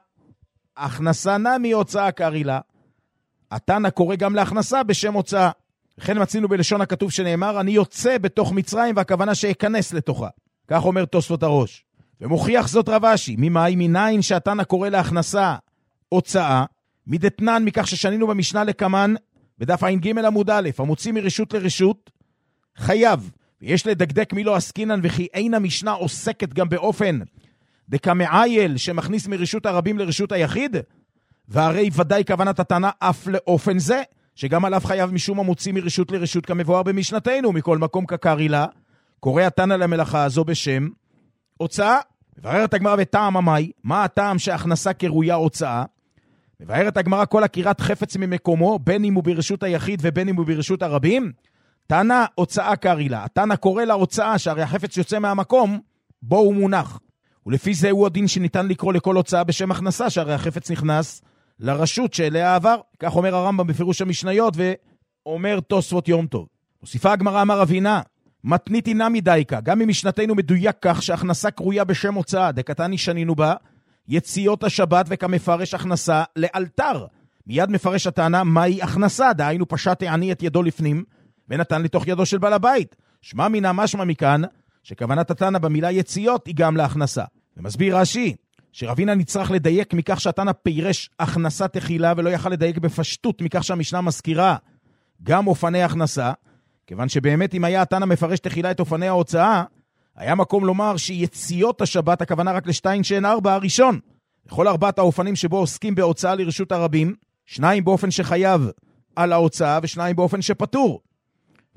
הכנסה נמי הוצאה קרילה. התנא קורא גם להכנסה בשם הוצאה. לכן מצינו בלשון הכתוב שנאמר, אני יוצא בתוך מצרים, והכוונה שיכנס לתוכה. כך אומר תוספות הראש. ומוכיח זאת רב אשי, ממאי מניין שהתנא קורא להכנסה הוצאה, מדתנן מכך ששנינו במשנה לקמן, בדף עין ג' עמוד א', המוציא מרשות לרשות, חייב, ויש לדקדק מי לא עסקינן, וכי אין המשנה עוסקת גם באופן דקמעייל שמכניס מרשות הרבים לרשות היחיד, והרי ודאי כוונת התנא אף לאופן זה, שגם עליו חייב משום המוציא מרשות לרשות כמבואר במשנתנו, מכל מקום כקרילה, קורא התנא למלאכה הזו בשם הוצאה. מבררת הגמרא בטעם המאי, מה הטעם שהכנסה כרויה הוצאה? מבארת הגמרא כל עקירת חפץ ממקומו, בין אם הוא ברשות היחיד ובין אם הוא ברשות הרבים, תנא הוצאה קרילה. התנא קורא להוצאה שהרי החפץ יוצא מהמקום בו הוא מונח. ולפי זה הוא הדין שניתן לקרוא לכל הוצאה בשם הכנסה, שהרי החפץ נכנס לרשות שאליה עבר. כך אומר הרמב"ם בפירוש המשניות, ואומר תוספות יום טוב. מוסיפה הגמרא, אמר אבינה, מתנית אינה מדייקה, גם ממשנתנו מדויק כך שהכנסה קרויה בשם הוצאה, דקתני שנינו בה, יציאות השבת וכמפרש הכנסה לאלתר. מיד מפרש הטענה, מהי הכנסה? דהיינו פשט העני את ידו לפנים, ונתן לתוך ידו של בעל הבית. שמע מינה משמע מכאן, שכוונת התנא במילה יציאות היא גם להכנסה. ומסביר רש"י, שרבינה נצטרך לדייק מכך שהתנא פירש הכנסה תחילה, ולא יכל לדייק בפשטות מכך שהמשנה מזכירה גם אופני הכנסה, כיוון שבאמת אם היה התנא מפרש תחילה את אופני ההוצאה, היה מקום לומר שיציאות השבת הכוונה רק לשתיים שהן ארבע הראשון. לכל ארבעת האופנים שבו עוסקים בהוצאה לרשות הרבים, שניים באופן שחייב על ההוצאה ושניים באופן שפטור.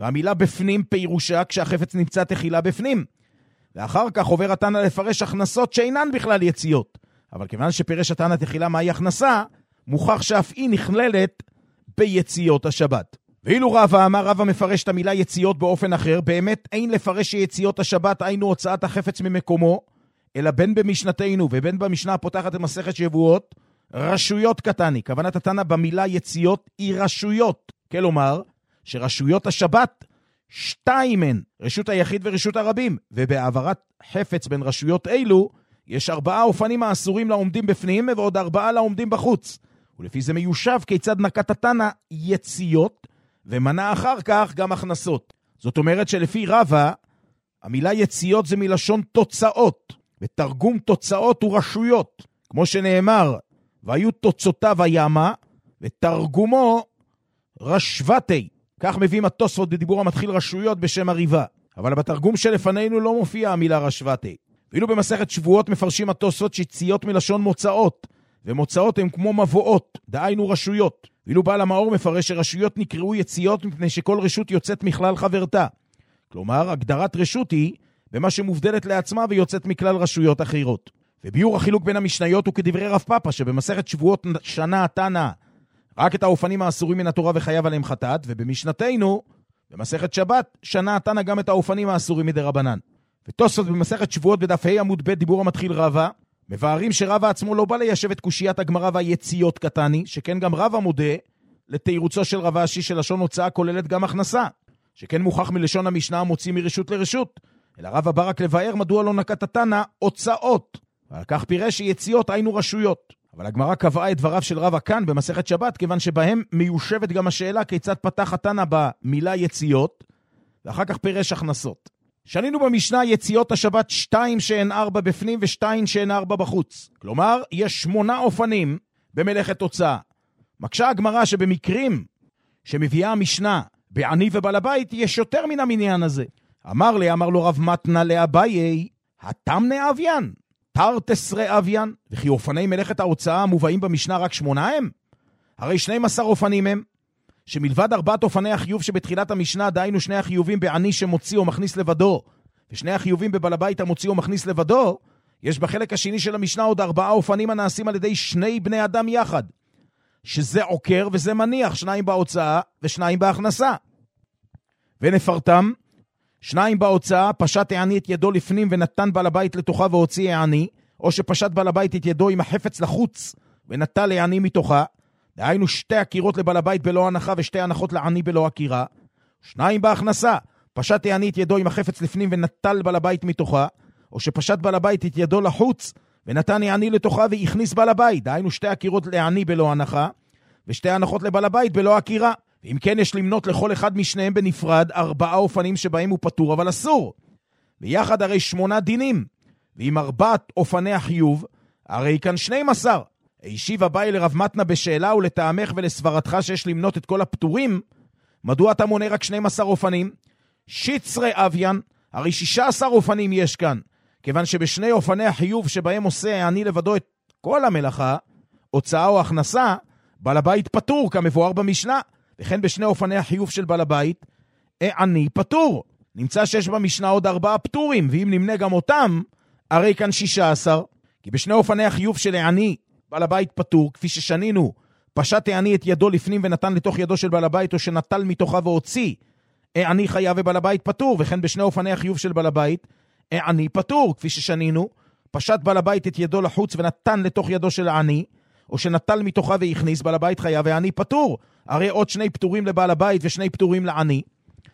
והמילה בפנים פירושה כשהחפץ נמצא תחילה בפנים. ואחר כך עובר התנא לפרש הכנסות שאינן בכלל יציאות. אבל כיוון שפירש התנא תחילה מהי הכנסה, מוכח שאף היא נכללת ביציאות השבת. ואילו רבא אמר, רבא מפרש את המילה יציאות באופן אחר, באמת אין לפרש שיציאות השבת היינו הוצאת החפץ ממקומו, אלא בין במשנתנו ובין במשנה הפותחת במסכת שבועות, רשויות קטני. כוונת התנא במילה יציאות היא רשויות. כלומר, שרשויות השבת שתיים הן, רשות היחיד ורשות הרבים, ובעברת חפץ בין רשויות אלו, יש ארבעה אופנים האסורים לעומדים בפנים, ועוד ארבעה לעומדים בחוץ. ולפי זה מיושב כיצד נקט התנא יציאות, ומנה אחר כך גם הכנסות. זאת אומרת שלפי רבא, המילה יציאות זה מלשון תוצאות, ותרגום תוצאות הוא רשויות. כמו שנאמר, והיו תוצאותיו הימה, ותרגומו רשבתי. כך מביאים התוספות בדיבור המתחיל רשויות בשם הריבה. אבל בתרגום שלפנינו לא מופיע המילה רשבתי. ואילו במסכת שבועות מפרשים התוספות שיציאות מלשון מוצאות, ומוצאות הן כמו מבואות, דהיינו רשויות. ואילו בעל המאור מפרש שרשויות נקראו יציאות מפני שכל רשות יוצאת מכלל חברתה. כלומר, הגדרת רשות היא במה שמובדלת לעצמה ויוצאת מכלל רשויות אחרות. וביור החילוק בין המשניות הוא כדברי רב פאפא, שבמסכת שבועות שנה התנא רק את האופנים האסורים מן התורה וחייב עליהם חטאת, ובמשנתנו, במסכת שבת, שנה התנא גם את האופנים האסורים מדי רבנן. ותוספות במסכת שבועות בדף ה' עמוד ב' דיבור המתחיל רבא, מבארים שרבא עצמו לא בא ליישב את קושיית הגמרא והיציאות קטני, שכן גם רבא מודה לתירוצו של רבא אשי של לשון הוצאה כוללת גם הכנסה, שכן מוכח מלשון המשנה המוציא מרשות לרשות, אלא רבא בא רק לבאר מדוע לא נקט התנא הוצאות, ועל כך פירש שיציאות היינו רשויות. אבל הגמרא קבעה את דבריו של רבא כאן במסכת שבת, כיוון שבהם מיושבת גם השאלה כיצד פתח התנא במילה יציאות, ואחר כך פירש הכנסות. שנינו במשנה יציאות השבת שתיים שהן ארבע בפנים ושתיים שהן ארבע בחוץ. כלומר, יש שמונה אופנים במלאכת הוצאה. מקשה הגמרא שבמקרים שמביאה המשנה בעני ובעל הבית, יש יותר מן המניין הזה. אמר לי, אמר לו רב מתנה לאביי, התמנה אביין, תרתסרי אביין, וכי אופני מלאכת ההוצאה המובאים במשנה רק שמונה הם? הרי שנים עשר אופנים הם, שמלבד ארבעת אופני החיוב שבתחילת המשנה, דהיינו שני החיובים בעני שמוציא או מכניס לבדו, ושני החיובים בבעל הבית המוציא או מכניס לבדו, יש בחלק השני של המשנה עוד ארבעה אופנים הנעשים על ידי שני בני אדם יחד, שזה עוקר וזה מניח, שניים בהוצאה ושניים בהכנסה. ונפרתם, שניים בהוצאה, פשט העני את ידו לפנים ונתן בעל הבית לתוכה והוציא העני, או שפשט בעל הבית את ידו עם החפץ לחוץ ונטל העני מתוכה, דהיינו שתי הקירות לבעל הבית בלא הנחה ושתי הנחות לעני בלא הקירה. שניים בהכנסה, פשט העני את ידו עם החפץ לפנים ונטל בעל הבית מתוכה, או שפשט בעל הבית את ידו לחוץ ונתן העני לתוכה והכניס בעל הבית, דהיינו שתי הקירות לעני בלא הנחה ושתי הנחות לבעל הבית בלא הקירה. ואם כן יש למנות לכל אחד משניהם בנפרד ארבעה אופנים שבהם הוא פטור אבל אסור. ויחד הרי שמונה דינים, ועם ארבעת אופני החיוב, הרי כאן שנים עשר. הישיב אביי לרב מתנה בשאלה ולטעמך ולסברתך שיש למנות את כל הפטורים, מדוע אתה מונה רק שנים עשר אופנים? שיצרי אביין, הרי שישה עשר אופנים יש כאן, כיוון שבשני אופני החיוב שבהם עושה העני לבדו את כל המלאכה, הוצאה או הכנסה, בעל הבית פטור כמבואר במשנה, וכן בשני אופני החיוב של בעל הבית, העני פטור. נמצא שיש במשנה עוד ארבעה פטורים, ואם נמנה גם אותם, הרי כאן שישה עשר, כי בשני אופני החיוב של העני, בעל הבית פטור, כפי ששנינו, פשט העני את ידו לפנים ונתן לתוך ידו של בעל הבית, או שנטל מתוכה והוציא, העני חייב ובעל הבית פטור, וכן בשני אופני החיוב של בעל הבית, העני פטור, כפי ששנינו, פשט בעל הבית את ידו לחוץ ונתן לתוך ידו של העני, או שנטל מתוכה והכניס, בעל הבית חייב והעני פטור. הרי עוד שני פטורים לבעל הבית ושני פטורים לעני.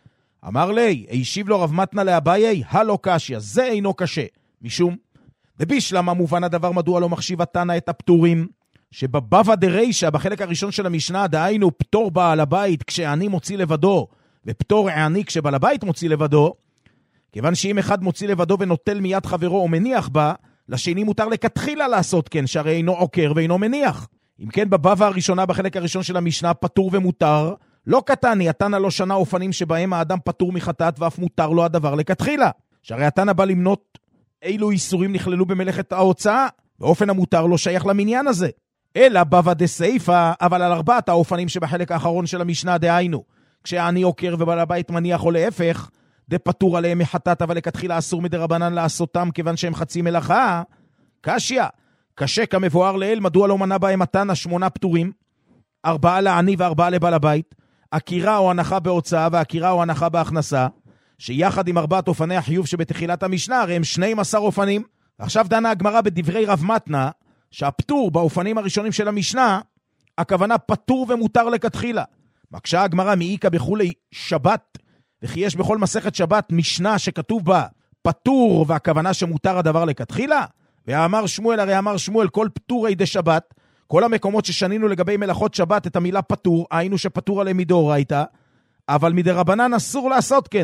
אמר לי, הישיב לו רב מתנה לאביי, הלא קשיא, זה אינו קשה. משום, ובישלמה מובן הדבר מדוע לא מחשיב התנא את הפטורים, שבבבא דרישא, בחלק הראשון של המשנה, דהיינו פטור בעל הבית כשעני מוציא לבדו, ופטור העני כשבעל הבית מוציא לבדו, כיוון שאם אחד מוציא לבדו ונוטל מיד חברו או מניח בה, לשני מותר לכתחילה לעשות כן, שהרי אינו עוקר ואינו מניח. אם כן, בבבא הראשונה, בחלק הראשון של המשנה, פטור ומותר, לא קטני, התנא לא שנה אופנים שבהם האדם פטור מחטאת ואף מותר לו הדבר לכתחילה. שהרי התנא בא למנות אילו איסורים נכללו במלאכת ההוצאה, באופן המותר לא שייך למניין הזה. אלא בבא דסייפא, אבל על ארבעת האופנים שבחלק האחרון של המשנה דהיינו, כשהעני עוקר ובעל הבית מניח או להפך, דה פטור עליהם מחטאת, אבל לכתחילה אסור מדרבנן לעשותם כיוון שהם חצי מלאכה. קשיא, קשה כמבואר לאל, מדוע לא מנה בהם מתן השמונה פטורים, ארבעה לעני וארבעה לבעל הבית, עקירה או הנחה בהוצאה ועקירה או הנחה בהכנסה, שיחד עם ארבעת אופני החיוב שבתחילת המשנה, הרי הם שנים עשר אופנים. עכשיו דנה הגמרא בדברי רב מתנה, שהפטור באופנים הראשונים של המשנה, הכוונה פטור ומותר לכתחילה. מקשה הגמרא מאיקה בחולי שבת, וכי יש בכל מסכת שבת משנה שכתוב בה פטור והכוונה שמותר הדבר לכתחילה, ואמר שמואל, הרי אמר שמואל כל פטורי דה שבת, כל המקומות ששנינו לגבי מלאכות שבת את המילה פטור, היינו שפטור עליהם מדאורייתא, אבל מדרבנן אסור לעשות כן,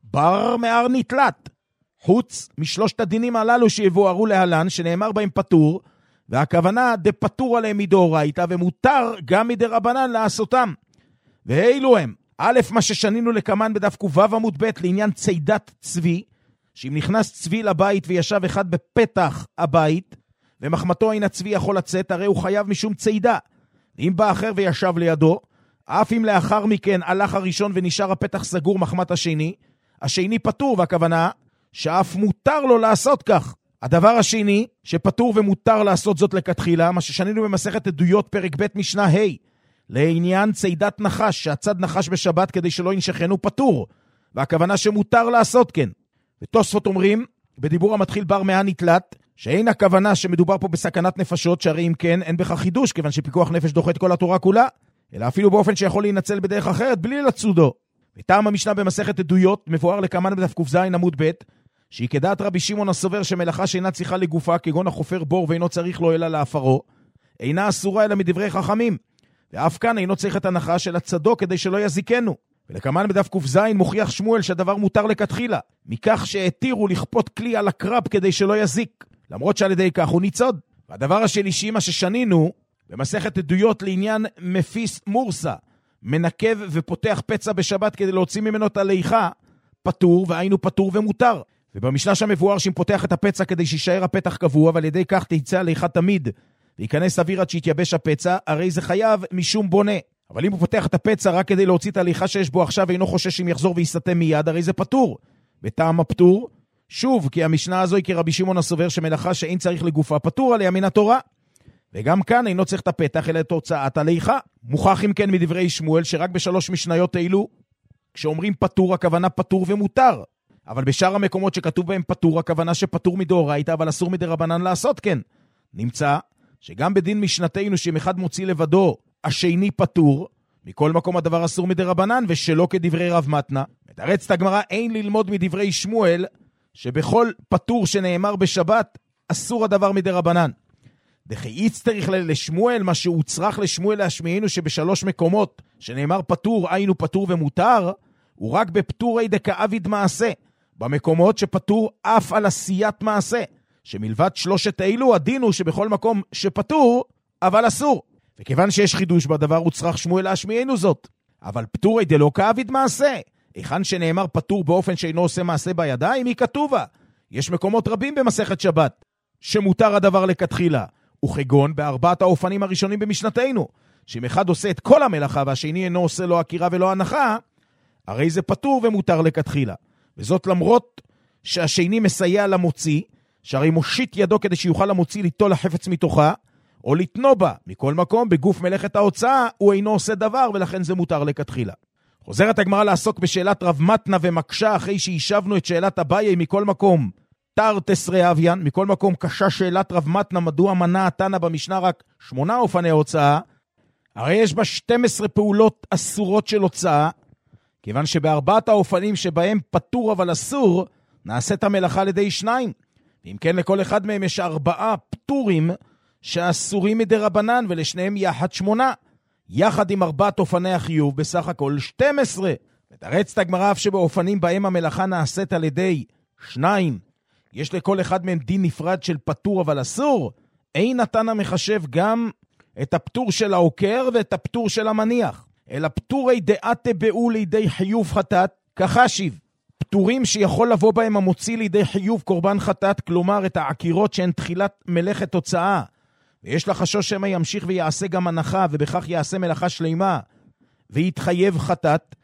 בר מאר נתלת, חוץ משלושת הדינים הללו שיבוארו להלן, שנאמר בהם פטור, והכוונה דה פטור עליהם מדאורייתא, ומותר גם מדרבנן לעשותם. ואילו הם, א', מה ששנינו לקמן בדף ק"ו עמוד ב' לעניין צידת צבי, שאם נכנס צבי לבית וישב אחד בפתח הבית, ומחמתו אין הצבי יכול לצאת, הרי הוא חייב משום צידה. אם בא אחר וישב לידו, אף אם לאחר מכן הלך הראשון ונשאר הפתח סגור מחמת השני, השני פטור, והכוונה שאף מותר לו לעשות כך. הדבר השני, שפטור ומותר לעשות זאת לכתחילה, מה ששנינו במסכת עדויות פרק ב' משנה ה', לעניין צידת נחש, שהצד נחש בשבת כדי שלא ינשכנו פטור, והכוונה שמותר לעשות כן. ותוספות אומרים, בדיבור המתחיל בר מאה נתלת, שאין הכוונה שמדובר פה בסכנת נפשות, שהרי אם כן אין בכך חידוש, כיוון שפיקוח נפש דוחה את כל התורה כולה, אלא אפילו באופן שיכול להינצל בדרך אחרת בלי לצודו. וטעם המשנה במסכת עדויות מבואר לקמן בדף ק"ז עמוד ב', שהיא כדעת רבי שמעון הסובר שמלאכה שאינה צריכה לגופה, כגון החופר בור ואינו צריך לו אלא להפרו, אינה אסורה אלא מדברי חכמים, ואף כאן אינו צריך את הנחה של הצדו כדי שלא יזיקנו. ולקמן בדף ק"ז מוכיח שמואל שהדבר מותר לכתחילה, מכך שהתירו לכפות כלי על הקרב כדי שלא יזיק, למרות שעל ידי כך הוא ניצוד. והדבר השלישי, מה ששנינו במסכת עדויות לעניין מפיס מורסה, מנקב ופותח פצע בשבת כדי להוציא ממנו את הליכה, פטור, והיינו פטור ומותר. ובמשנה שם מבואר שאם פותח את הפצע כדי שישאר הפתח קבוע, ועל ידי כך תיצא הליכה תמיד, וייכנס אוויר עד שיתייבש הפצע, הרי זה חייב משום בונה. אבל אם הוא פותח את הפצע רק כדי להוציא את ההליכה שיש בו עכשיו, ואינו חושש אם יחזור ויסתם מיד, הרי זה פטור. בטעם הפטור, שוב, כי המשנה הזו היא כרבי שמעון הסובר שמלאכה שאין צריך לגופה פטור עליה מן התורה. וגם כאן אינו צריך את הפתח אלא את הוצאת הליכה. מוכח אם כן מדברי שמואל שרק בשלוש משניות אלו, כשאומרים פטור, הכוונה פטור ומותר. אבל בשאר המקומות שכתוב בהם פטור, הכוונה שפטור מדאורייתא, אבל אסור מדרבנן לעשות כן. נמצא שגם בדין משנתנו שאם אחד מוציא לבדו, השני פטור, מכל מקום הדבר אסור מדרבנן, ושלא כדברי רב מתנה. מתרצת הגמרא, אין ללמוד מדברי שמואל, שבכל פטור שנאמר בשבת, אסור הדבר מדרבנן. דכי יצטריך לשמואל, מה שהוא צריך לשמואל להשמיענו שבשלוש מקומות שנאמר פטור, היינו פטור ומותר, הוא רק בפטורי דקאביד מעשה, במקומות שפטור אף על עשיית מעשה, שמלבד שלושת האלו הדין הוא שבכל מקום שפטור, אבל אסור. וכיוון שיש חידוש בדבר, הוא צריך שמואל להשמיענו זאת. אבל פטורי דלא כאביד מעשה, היכן שנאמר פטור באופן שאינו עושה מעשה בידיים, היא כתובה. יש מקומות רבים במסכת שבת, שמותר הדבר לכתחילה, וכגון בארבעת האופנים הראשונים במשנתנו, שאם אחד עושה את כל המלאכה, והשני אינו עושה לו עקירה ולא הנחה, הרי זה פטור ומותר לכתחילה. וזאת למרות שהשני מסייע למוציא, שהרי מושיט ידו כדי שיוכל למוציא ליטול החפץ מתוכה, או לתנו בה, מכל מקום, בגוף מלאכת ההוצאה, הוא אינו עושה דבר, ולכן זה מותר לכתחילה. חוזרת הגמרא לעסוק בשאלת רב מתנה ומקשה, אחרי שישבנו את שאלת אביי מכל מקום, תר תסרי אביין, מכל מקום קשה שאלת רב מתנה, מדוע מנה התנא במשנה רק שמונה אופני הוצאה, הרי יש בה שתים עשרה פעולות אסורות של הוצאה, כיוון שבארבעת האופנים שבהם פטור אבל אסור, נעשית המלאכה על ידי שניים. ואם כן לכל אחד מהם יש ארבעה פטורים שאסורים מדרבנן, ולשניהם יחד שמונה, יחד עם ארבעת אופני החיוב, בסך הכל שתים עשרה. מתרצת הגמרא אף שבאופנים בהם המלאכה נעשית על ידי שניים, יש לכל אחד מהם דין נפרד של פטור אבל אסור, אין התנא מחשב גם את הפטור של העוקר ואת הפטור של המניח, אלא פטורי דעתה באו לידי חיוב חטאת, כחשיב, פטורים שיכול לבוא בהם המוציא לידי חיוב קורבן חטאת, כלומר את העקירות שהן תחילת מלאכת תוצאה, ויש לחשוש שמה ימשיך ויעשה גם הנחה, ובכך יעשה מלאכה שלימה, ויתחייב חטאת,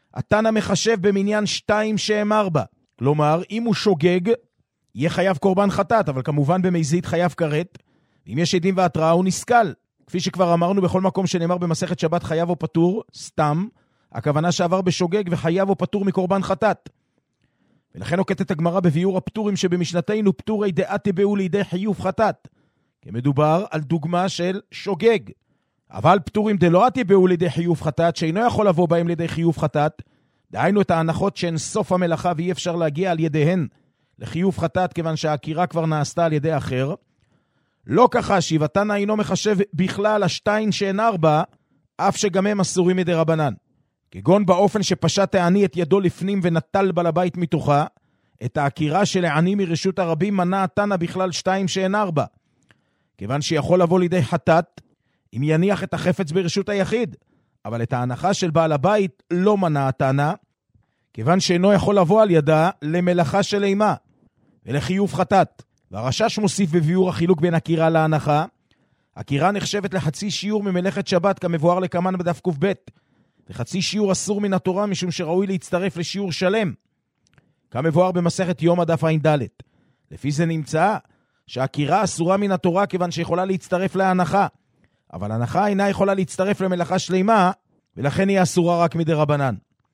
התנא מחשב במניין שתיים שהם ארבע. כלומר, אם הוא שוגג, יהיה חייב קורבן חטאת, אבל כמובן במזיד חייב כרת. אם יש עדים והתראה, הוא נסכל. כפי שכבר אמרנו, בכל מקום שנאמר במסכת שבת חייב או פטור, סתם, הכוונה שעבר בשוגג וחייב או פטור מקורבן חטאת. ולכן נוקטת הגמרא בביאור הפטורים שבמשנתנו פטורי דעתי באו לידי חיוב חטאת. כי מדובר על דוגמה של שוגג. אבל פטורים דלא עתי באו לידי חיוב חטאת, שאינו יכול לבוא בהם לידי חיוב חטאת, דהיינו את ההנחות שהן סוף המלאכה ואי אפשר להגיע על ידיהן לחיוב חטאת, כיוון שהעקירה כבר נעשתה על ידי אחר. לא ככה שיבתנה אינו מחשב בכלל השתיים שהן ארבע, אף שגם הם אסורים מדי רבנן. כגון באופן שפשט העני את ידו לפנים ונטל בעל הבית מתוכה, את העקירה של העני מרשות הרבים מנע התנא בכלל שתיים שהן ארבע. כיוון שיכול לבוא לידי חטאת, אם יניח את החפץ ברשות היחיד, אבל את ההנחה של בעל הבית לא מנע התנא, כיוון שאינו יכול לבוא על ידה למלאכה של אימה, ולחיוב חטאת. והרשש מוסיף בביאור החילוק בין עקירה להנחה, עקירה נחשבת לחצי שיעור ממלאכת שבת, כמבואר לקמן בדף ק"ב, וחצי שיעור אסור מן התורה, משום שראוי להצטרף לשיעור שלם, כמבואר במסכת יום הדף ע"ד. לפי זה נמצא שהעקירה אסורה מן התורה, כיוון שיכולה להצטרף להנחה, אבל ההנחה אינה יכולה להצטרף למלאכה שלמה, ולכן היא אסורה רק מדי רבנן.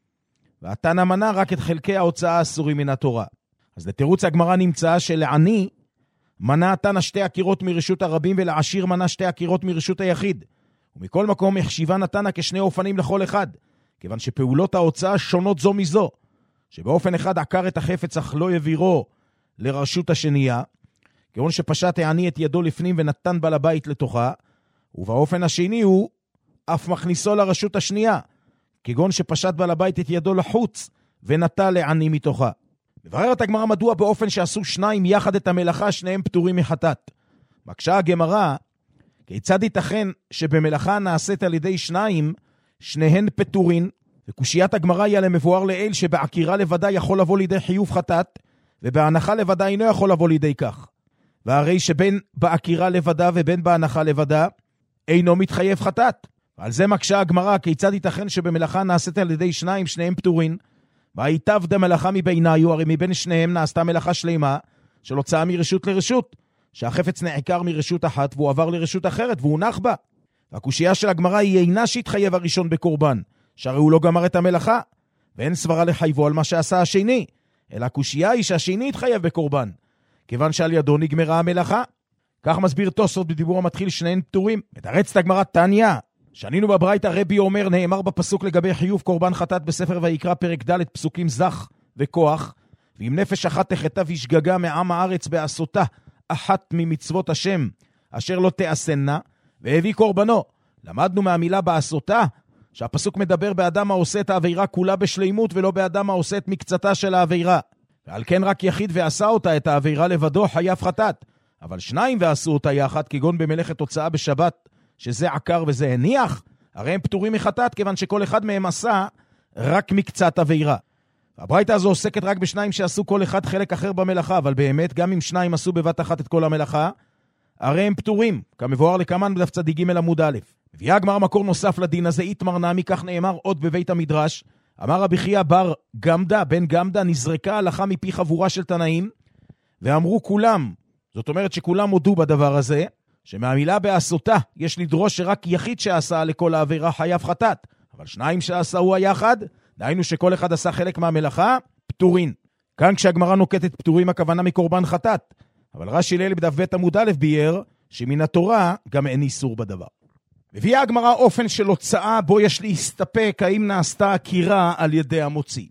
והתנא מנה רק את חלקי ההוצאה האסורים מן התורה. אז לתירוץ הגמרא נמצא שלעני מנה התנא שתי עקירות מרשות הרבים, ולעשיר מנה שתי עקירות מרשות היחיד. ומכל מקום החשיבה התנא כשני אופנים לכל אחד, כיוון שפעולות ההוצאה שונות זו מזו, שבאופן אחד עקר את החפץ אך לא יבירו לרשות השנייה, כיוון שפשט העני את ידו לפנים ונתן בעל הבית לתוכה, ובאופן השני הוא אף מכניסו לרשות השנייה, כגון שפשט בעל הבית את ידו לחוץ ונטל לעני מתוכה. מבררת הגמרא מדוע באופן שעשו שניים יחד את המלאכה שניהם פטורים מחטאת. מקשה הגמרא, כיצד ייתכן שבמלאכה נעשית על ידי שניים, שניהן פטורין, וקושיית הגמרא היא על המבואר לעיל שבעקירה לבדה יכול לבוא לידי חיוב חטאת, ובהנחה לבדה אינו יכול לבוא לידי כך. והרי שבין בעקירה לבדה ובין בהנחה לבדה, אינו מתחייב חטאת. ועל זה מקשה הגמרא, כיצד ייתכן שבמלאכה נעשית על ידי שניים, שניהם פטורין, והייטב דמלאכה מביניו, הרי מבין שניהם נעשתה מלאכה שלמה, של הוצאה מרשות לרשות, שהחפץ נעקר מרשות אחת, והוא עבר לרשות אחרת, והוא נח בה. והקושייה של הגמרא היא אינה שהתחייב הראשון בקורבן, שהרי הוא לא גמר את המלאכה, ואין סברה לחייבו על מה שעשה השני, אלא הקושייה היא שהשני התחייב בקורבן, כיוון שעל ידו נגמרה המלאכה. כך מסביר תוספות בדיבור המתחיל שניהם פטורים. מתרצת הגמרא תניא, שנינו בברייתא רבי אומר, נאמר בפסוק לגבי חיוב קורבן חטאת בספר ויקרא פרק ד' פסוקים זך וכוח, ואם נפש אחת תחטא וישגגה מעם הארץ בעשותה אחת ממצוות השם אשר לא תעשנה, והביא קורבנו. למדנו מהמילה בעשותה שהפסוק מדבר באדם העושה את העבירה כולה בשלימות, ולא באדם העושה את מקצתה של העבירה. ועל כן רק יחיד ועשה אותה את העבירה לבדו חייב חטאת, אבל שניים ועשו אותה יחד, כגון במלאכת הוצאה בשבת, שזה עקר וזה הניח, הרי הם פטורים מחטאת, כיוון שכל אחד מהם עשה רק מקצת עבירה. הברייתא הזו עוסקת רק בשניים שעשו כל אחד חלק אחר במלאכה, אבל באמת גם אם שניים עשו בבת אחת את כל המלאכה, הרי הם פטורים, כמבואר לקמן בדף צדיק ג' עמוד א'. מביאה הגמרא מקור נוסף לדין הזה, איתמר נמי, כך נאמר עוד בבית המדרש, אמר רבי חייא בר גמדה, בן גמדה, נזרקה הלכה מפי חבורה של תנאים, ואמרו כולם, זאת אומרת שכולם הודו בדבר הזה, שמהמילה בעשותה יש לדרוש שרק יחיד שעשה לכל העבירה חייב חטאת, אבל שניים שעשהו היחד, דהיינו שכל אחד עשה חלק מהמלאכה, פטורין. כאן כשהגמרא נוקטת פטורים הכוונה מקורבן חטאת, אבל רש"י ליל בדף ב' עמוד א' ביאר שמן התורה גם אין איסור בדבר. מביאה הגמרא אופן של הוצאה בו יש להסתפק האם נעשתה עקירה על ידי המוציא.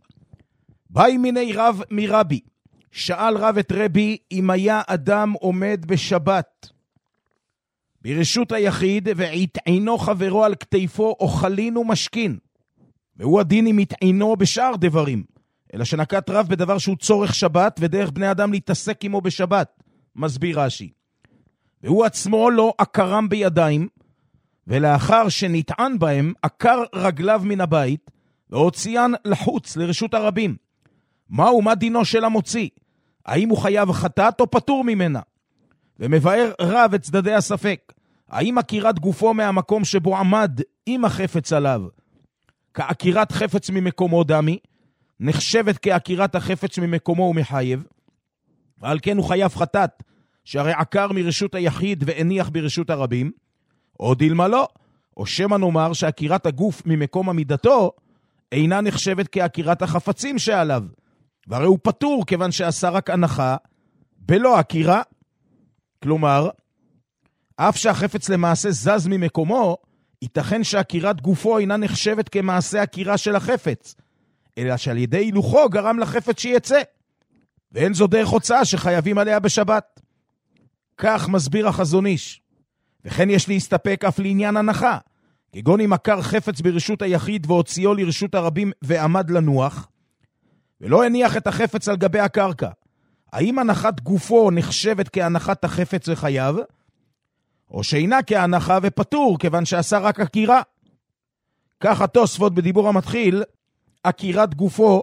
באי מיני רב מרבי, שאל רב את רבי אם היה אדם עומד בשבת ברשות היחיד והטעינו חברו על כתפו אוכלין ומשכין, והוא הדין אם יטעינו בשאר דברים, אלא שנקט רב בדבר שהוא צורך שבת ודרך בני אדם להתעסק עמו בשבת. מסביר רש"י, והוא עצמו לא עקרם בידיים, ולאחר שנטען בהם עקר רגליו מן הבית והוציאן לחוץ לרשות הרבים. מהו מה דינו של המוציא? האם הוא חייב חטאת או פטור ממנה? ומבאר רב את צדדי הספק, האם עקירת גופו מהמקום שבו עמד עם החפץ עליו כעקירת חפץ ממקומו דמי, נחשבת כעקירת החפץ ממקומו ומחייב, ועל כן הוא חייב חטאת, שהרי עקר מרשות היחיד והניח ברשות הרבים, או דילמה לא, או שמה נאמר שעקירת הגוף ממקום עמידתו, אינה נחשבת כעקירת החפצים שעליו, והרי הוא פטור כיוון שעשה רק הנחה, בלא עקירה. כלומר, אף שהחפץ למעשה זז ממקומו, ייתכן שעקירת גופו אינה נחשבת כמעשה עקירה של החפץ, אלא שעל ידי הילוכו גרם לחפץ שיצא, ואין זו דרך הוצאה שחייבים עליה בשבת. כך מסביר החזון איש. וכן יש להסתפק אף לעניין הנחה, כגון אם עקר חפץ ברשות היחיד והוציאו לרשות הרבים ועמד לנוח, ולא הניח את החפץ על גבי הקרקע. האם הנחת גופו נחשבת כהנחת החפץ וחייב, או שאינה כהנחה ופטור, כיוון שעשה רק עקירה? כך התוספות בדיבור המתחיל, עקירת גופו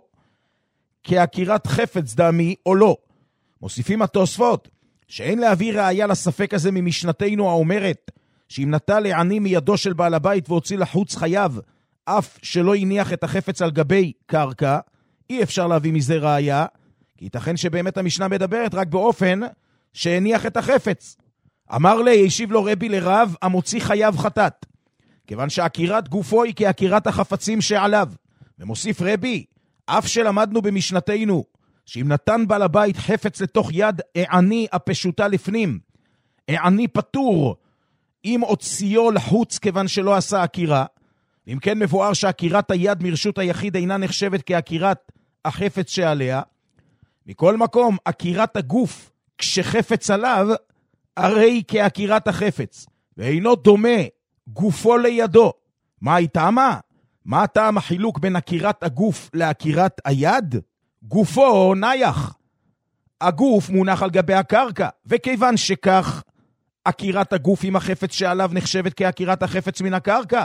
כעקירת חפץ דמי או לא. מוסיפים התוספות, שאין להביא ראיה לספק הזה ממשנתנו האומרת, שאם נטל לעני מידו של בעל הבית והוציא לחוץ חייו, אף שלא הניח את החפץ על גבי קרקע, אי אפשר להביא מזה ראיה, כי ייתכן שבאמת המשנה מדברת רק באופן שהניח את החפץ. אמר לי, ישיב לו רבי לרב, המוציא חייו חטאת, כיוון שעקירת גופו היא כעקירת החפצים שעליו. ומוסיף רבי, אף שלמדנו במשנתנו, שאם נתן בעל הבית חפץ לתוך יד העני הפשוטה לפנים, העני פטור, אם הוציאו לחוץ כיוון שלא עשה עקירה, אם כן מבואר שעקירת היד מרשות היחיד אינה נחשבת כעקירת החפץ שעליה, מכל מקום, עקירת הגוף כשחפץ עליו, הרי כעקירת החפץ, ואינו דומה גופו לידו. מה היא טעמה? מה טעם החילוק בין עקירת הגוף לעקירת היד? גופו נייח. הגוף מונח על גבי הקרקע, וכיוון שכך, עקירת הגוף עם החפץ שעליו נחשבת כעקירת החפץ מן הקרקע.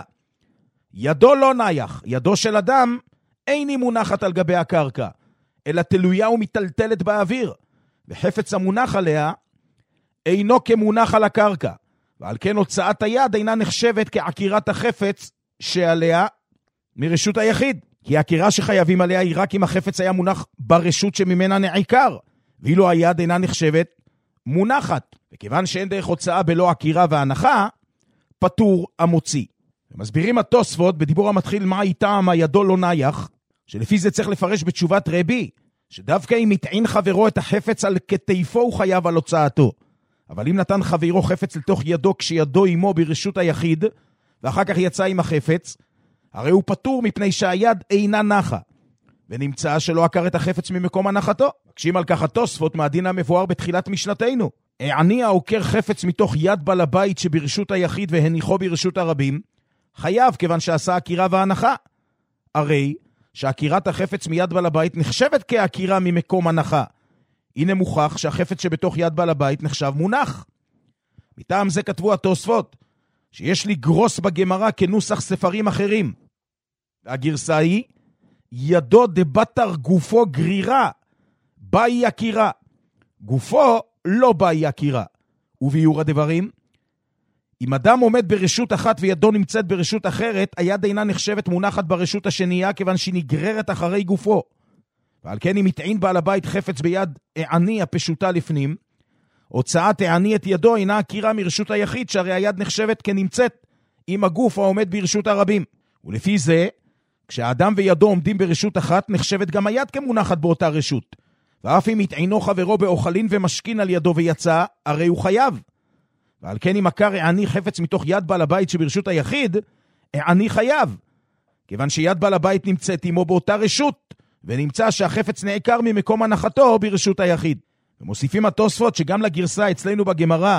ידו לא נייח, ידו של אדם איני מונחת על גבי הקרקע, אלא תלויה ומטלטלת באוויר, וחפץ המונח עליה אינו כמונח על הקרקע, ועל כן הוצאת היד אינה נחשבת כעקירת החפץ שעליה מרשות היחיד, כי העקירה שחייבים עליה היא רק אם החפץ היה מונח ברשות שממנה נעיקר, ואילו היד אינה נחשבת מונחת, וכיוון שאין דרך הוצאה בלא עקירה והנחה, פטור המוציא. ומסבירים התוספות בדיבור המתחיל מה איתם הידו לא נייח, שלפי זה צריך לפרש בתשובת רבי, שדווקא אם יטעין חברו את החפץ על כתיפו הוא חייב על הוצאתו, אבל אם נתן חברו חפץ לתוך ידו כשידו עמו ברשות היחיד, ואחר כך יצא עם החפץ, הרי הוא פטור מפני שהיד אינה נחה, ונמצא שלא עקר את החפץ ממקום הנחתו. מקשים על כך התוספות מהדין המבואר בתחילת משנתנו. העני העוקר חפץ מתוך יד בעל הבית שברשות היחיד והניחו ברשות הרבים, חייב כיוון שעשה עקירה והנחה. הרי שעקירת החפץ מיד בעל הבית נחשבת כעקירה ממקום הנחה. הנה מוכח שהחפץ שבתוך יד בעל הבית נחשב מונח. מטעם זה כתבו התוספות, שיש לגרוס בגמרא כנוסח ספרים אחרים. הגרסה היא, ידו דבטר גופו גרירה, באי עקירה. גופו לא באי עקירה. וביור הדברים, אם אדם עומד ברשות אחת וידו נמצאת ברשות אחרת, היד אינה נחשבת מונחת ברשות השנייה, כיוון שהיא נגררת אחרי גופו. ועל כן אם יטעין בעל הבית חפץ ביד העני הפשוטה לפנים, הוצאת העני את ידו אינה עקירה מרשות היחיד, שהרי היד נחשבת כנמצאת עם הגוף העומד ברשות הרבים. ולפי זה, כשהאדם וידו עומדים ברשות אחת, נחשבת גם היד כמונחת באותה רשות. ואף אם יטעינו חברו באוכלין ומשכין על ידו ויצא, הרי הוא חייב. ועל כן אם עקר העני חפץ מתוך יד בעל הבית שברשות היחיד, העני חייב. כיוון שיד בעל הבית נמצאת עמו באותה רשות, ונמצא שהחפץ נעקר ממקום הנחתו ברשות היחיד. ומוסיפים התוספות שגם לגרסה אצלנו בגמרא,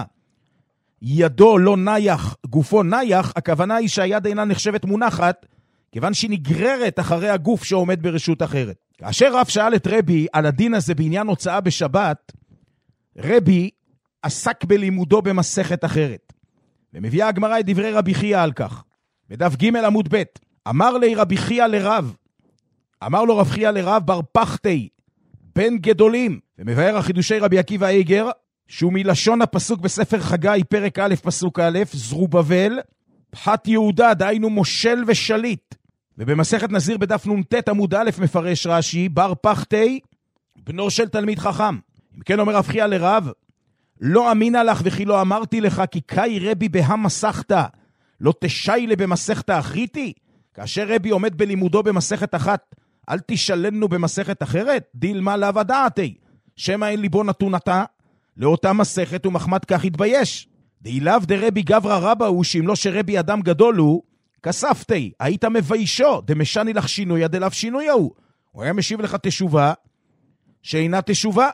ידו לא נייח, גופו נייח, הכוונה היא שהיד אינה נחשבת מונחת, כיוון שהיא נגררת אחרי הגוף שעומד ברשות אחרת. כאשר רב שאל את רבי על הדין הזה בעניין הוצאה בשבת, רבי עסק בלימודו במסכת אחרת. ומביאה הגמרא את דברי רבי חייא על כך. בדף ג' עמוד ב', אמר לי רבי חייא לרב, אמר לו רב חייא לרב בר פחתי, בן גדולים, ומבאר החידושי רבי עקיבא איגר, שהוא מלשון הפסוק בספר חגי, פרק א' פסוק א', זרובבל, פחת יהודה, דהיינו מושל ושליט, ובמסכת נזיר בדף נ"ט עמוד א' מפרש רש"י, בר פחתי, בנו של תלמיד חכם. אם כן אומר רב חייא לרב, לא אמינה לך וכי לא אמרתי לך, כי קאי רבי בהמסכת, לא תשיילה במסכת אחריתי? כאשר רבי עומד בלימודו במסכת אחת, אל תשלנו במסכת אחרת? דילמה לאו דעתי, שמא אין ליבו נתונתה, לאותה מסכת ומחמד כך התבייש. דאילאו דרבי גברא רבא הוא, שאם לא שרבי אדם גדול הוא, כספתי, היית מביישו, דמשני לך שינויה דלאו שינויה הוא. הוא היה משיב לך תשובה, שאינה תשובה.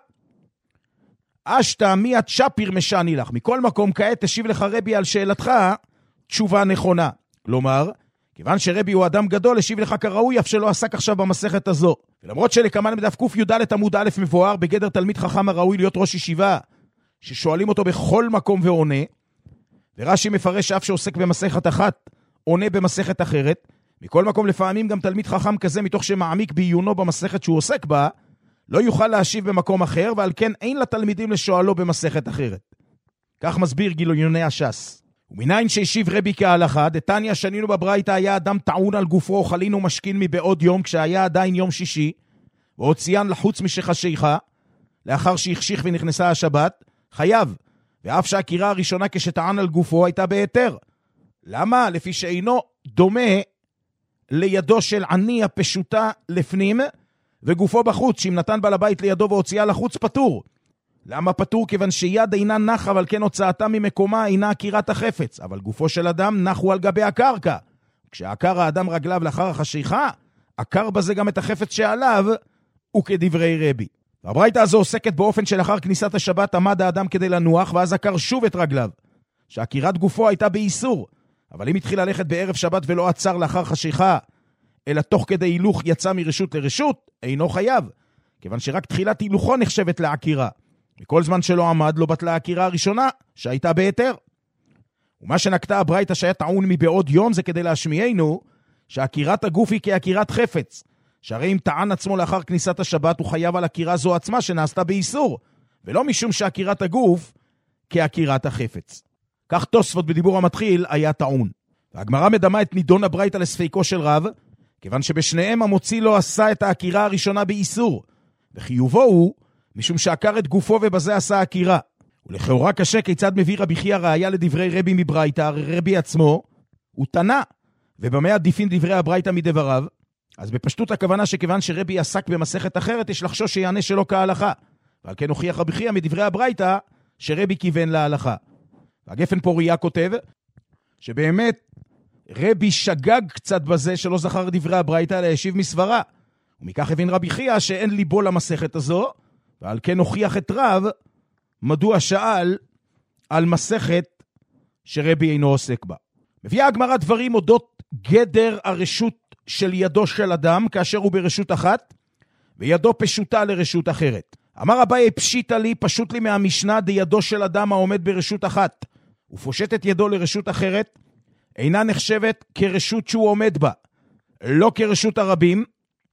אשתא מי הצ'פיר משני לך. מכל מקום כעת תשיב לך רבי על שאלתך תשובה נכונה. כלומר, כיוון שרבי הוא אדם גדול, השיב לך כראוי, אף שלא עסק עכשיו במסכת הזו. ולמרות שלקמן בדף ק"ד עמוד א' מבואר בגדר תלמיד חכם הראוי להיות ראש ישיבה, ששואלים אותו בכל מקום ועונה, ורש"י מפרש אף שעוסק במסכת אחת, עונה במסכת אחרת, מכל מקום לפעמים גם תלמיד חכם כזה, מתוך שמעמיק בעיונו במסכת שהוא עוסק בה, לא יוכל להשיב במקום אחר, ועל כן אין לתלמידים לשואלו במסכת אחרת. כך מסביר גיליוני הש"ס. ומניין שהשיב רבי כהלכה, דתניא שנינו בברייתא, היה אדם טעון על גופו, חלינו משכין מבעוד יום, כשהיה עדיין יום שישי, והוציאן לחוץ משחשיכה, לאחר שהחשיך ונכנסה השבת, חייב, ואף שהקירה הראשונה כשטען על גופו הייתה בהיתר. למה? לפי שאינו דומה לידו של עני הפשוטה לפנים, וגופו בחוץ, שאם נתן בעל הבית לידו והוציאה לחוץ, פטור. למה פטור? כיוון שיד אינה נחה, אבל כן הוצאתה ממקומה אינה עקירת החפץ, אבל גופו של אדם נחו על גבי הקרקע. כשעקר האדם רגליו לאחר החשיכה, עקר בזה גם את החפץ שעליו, וכדברי רבי. הברייתא הזו עוסקת באופן שלאחר כניסת השבת עמד האדם כדי לנוח, ואז עקר שוב את רגליו. שעקירת גופו הייתה באיסור, אבל אם התחיל ללכת בערב שבת ולא עצר לאחר חשיכה, אלא תוך כדי הילוך יצא מרשות לרשות, אינו חייב, כיוון שרק תחילת הילוכו נחשבת לעקירה. מכל זמן שלא עמד, לא בטלה העקירה הראשונה, שהייתה בהיתר. ומה שנקטה הברייתא שהיה טעון מבעוד יום, זה כדי להשמיענו, שעקירת הגוף היא כעקירת חפץ, שהרי אם טען עצמו לאחר כניסת השבת, הוא חייב על עקירה זו עצמה שנעשתה באיסור, ולא משום שעקירת הגוף כעקירת החפץ. כך תוספות בדיבור המתחיל היה טעון. והגמרא מדמה את נידון הברייתא לספיקו של רב, כיוון שבשניהם המוציא לא עשה את העקירה הראשונה באיסור, וחיובו הוא משום שעקר את גופו ובזה עשה עקירה. ולכאורה קשה כיצד מביא רבי חייא ראיה לדברי רבי מברייתא, רבי עצמו הוא תנא, ובמה עדיפים דברי הברייתא מדבריו? אז בפשטות הכוונה שכיוון שרבי עסק במסכת אחרת, יש לחשוש שיענה שלא כהלכה, ועל כן הוכיח רבי חייא מדברי הברייתא שרבי כיוון להלכה. והגפן פוריה כותב שבאמת רבי שגג קצת בזה שלא זכר דברי הברייתא להשיב מסברה, ומכך הבין רבי חייא שאין ליבו למסכת הזו, ועל כן הוכיח את רב מדוע שאל על מסכת שרבי אינו עוסק בה. מביאה הגמרא דברים אודות גדר הרשות של ידו של אדם כאשר הוא ברשות אחת, וידו פשוטה לרשות אחרת. אמר אביי פשיטה לי, פשוט לי מהמשנה, דידו של אדם העומד ברשות אחת, ופושט את ידו לרשות אחרת, אינה נחשבת כרשות שהוא עומד בה, לא כרשות הרבים,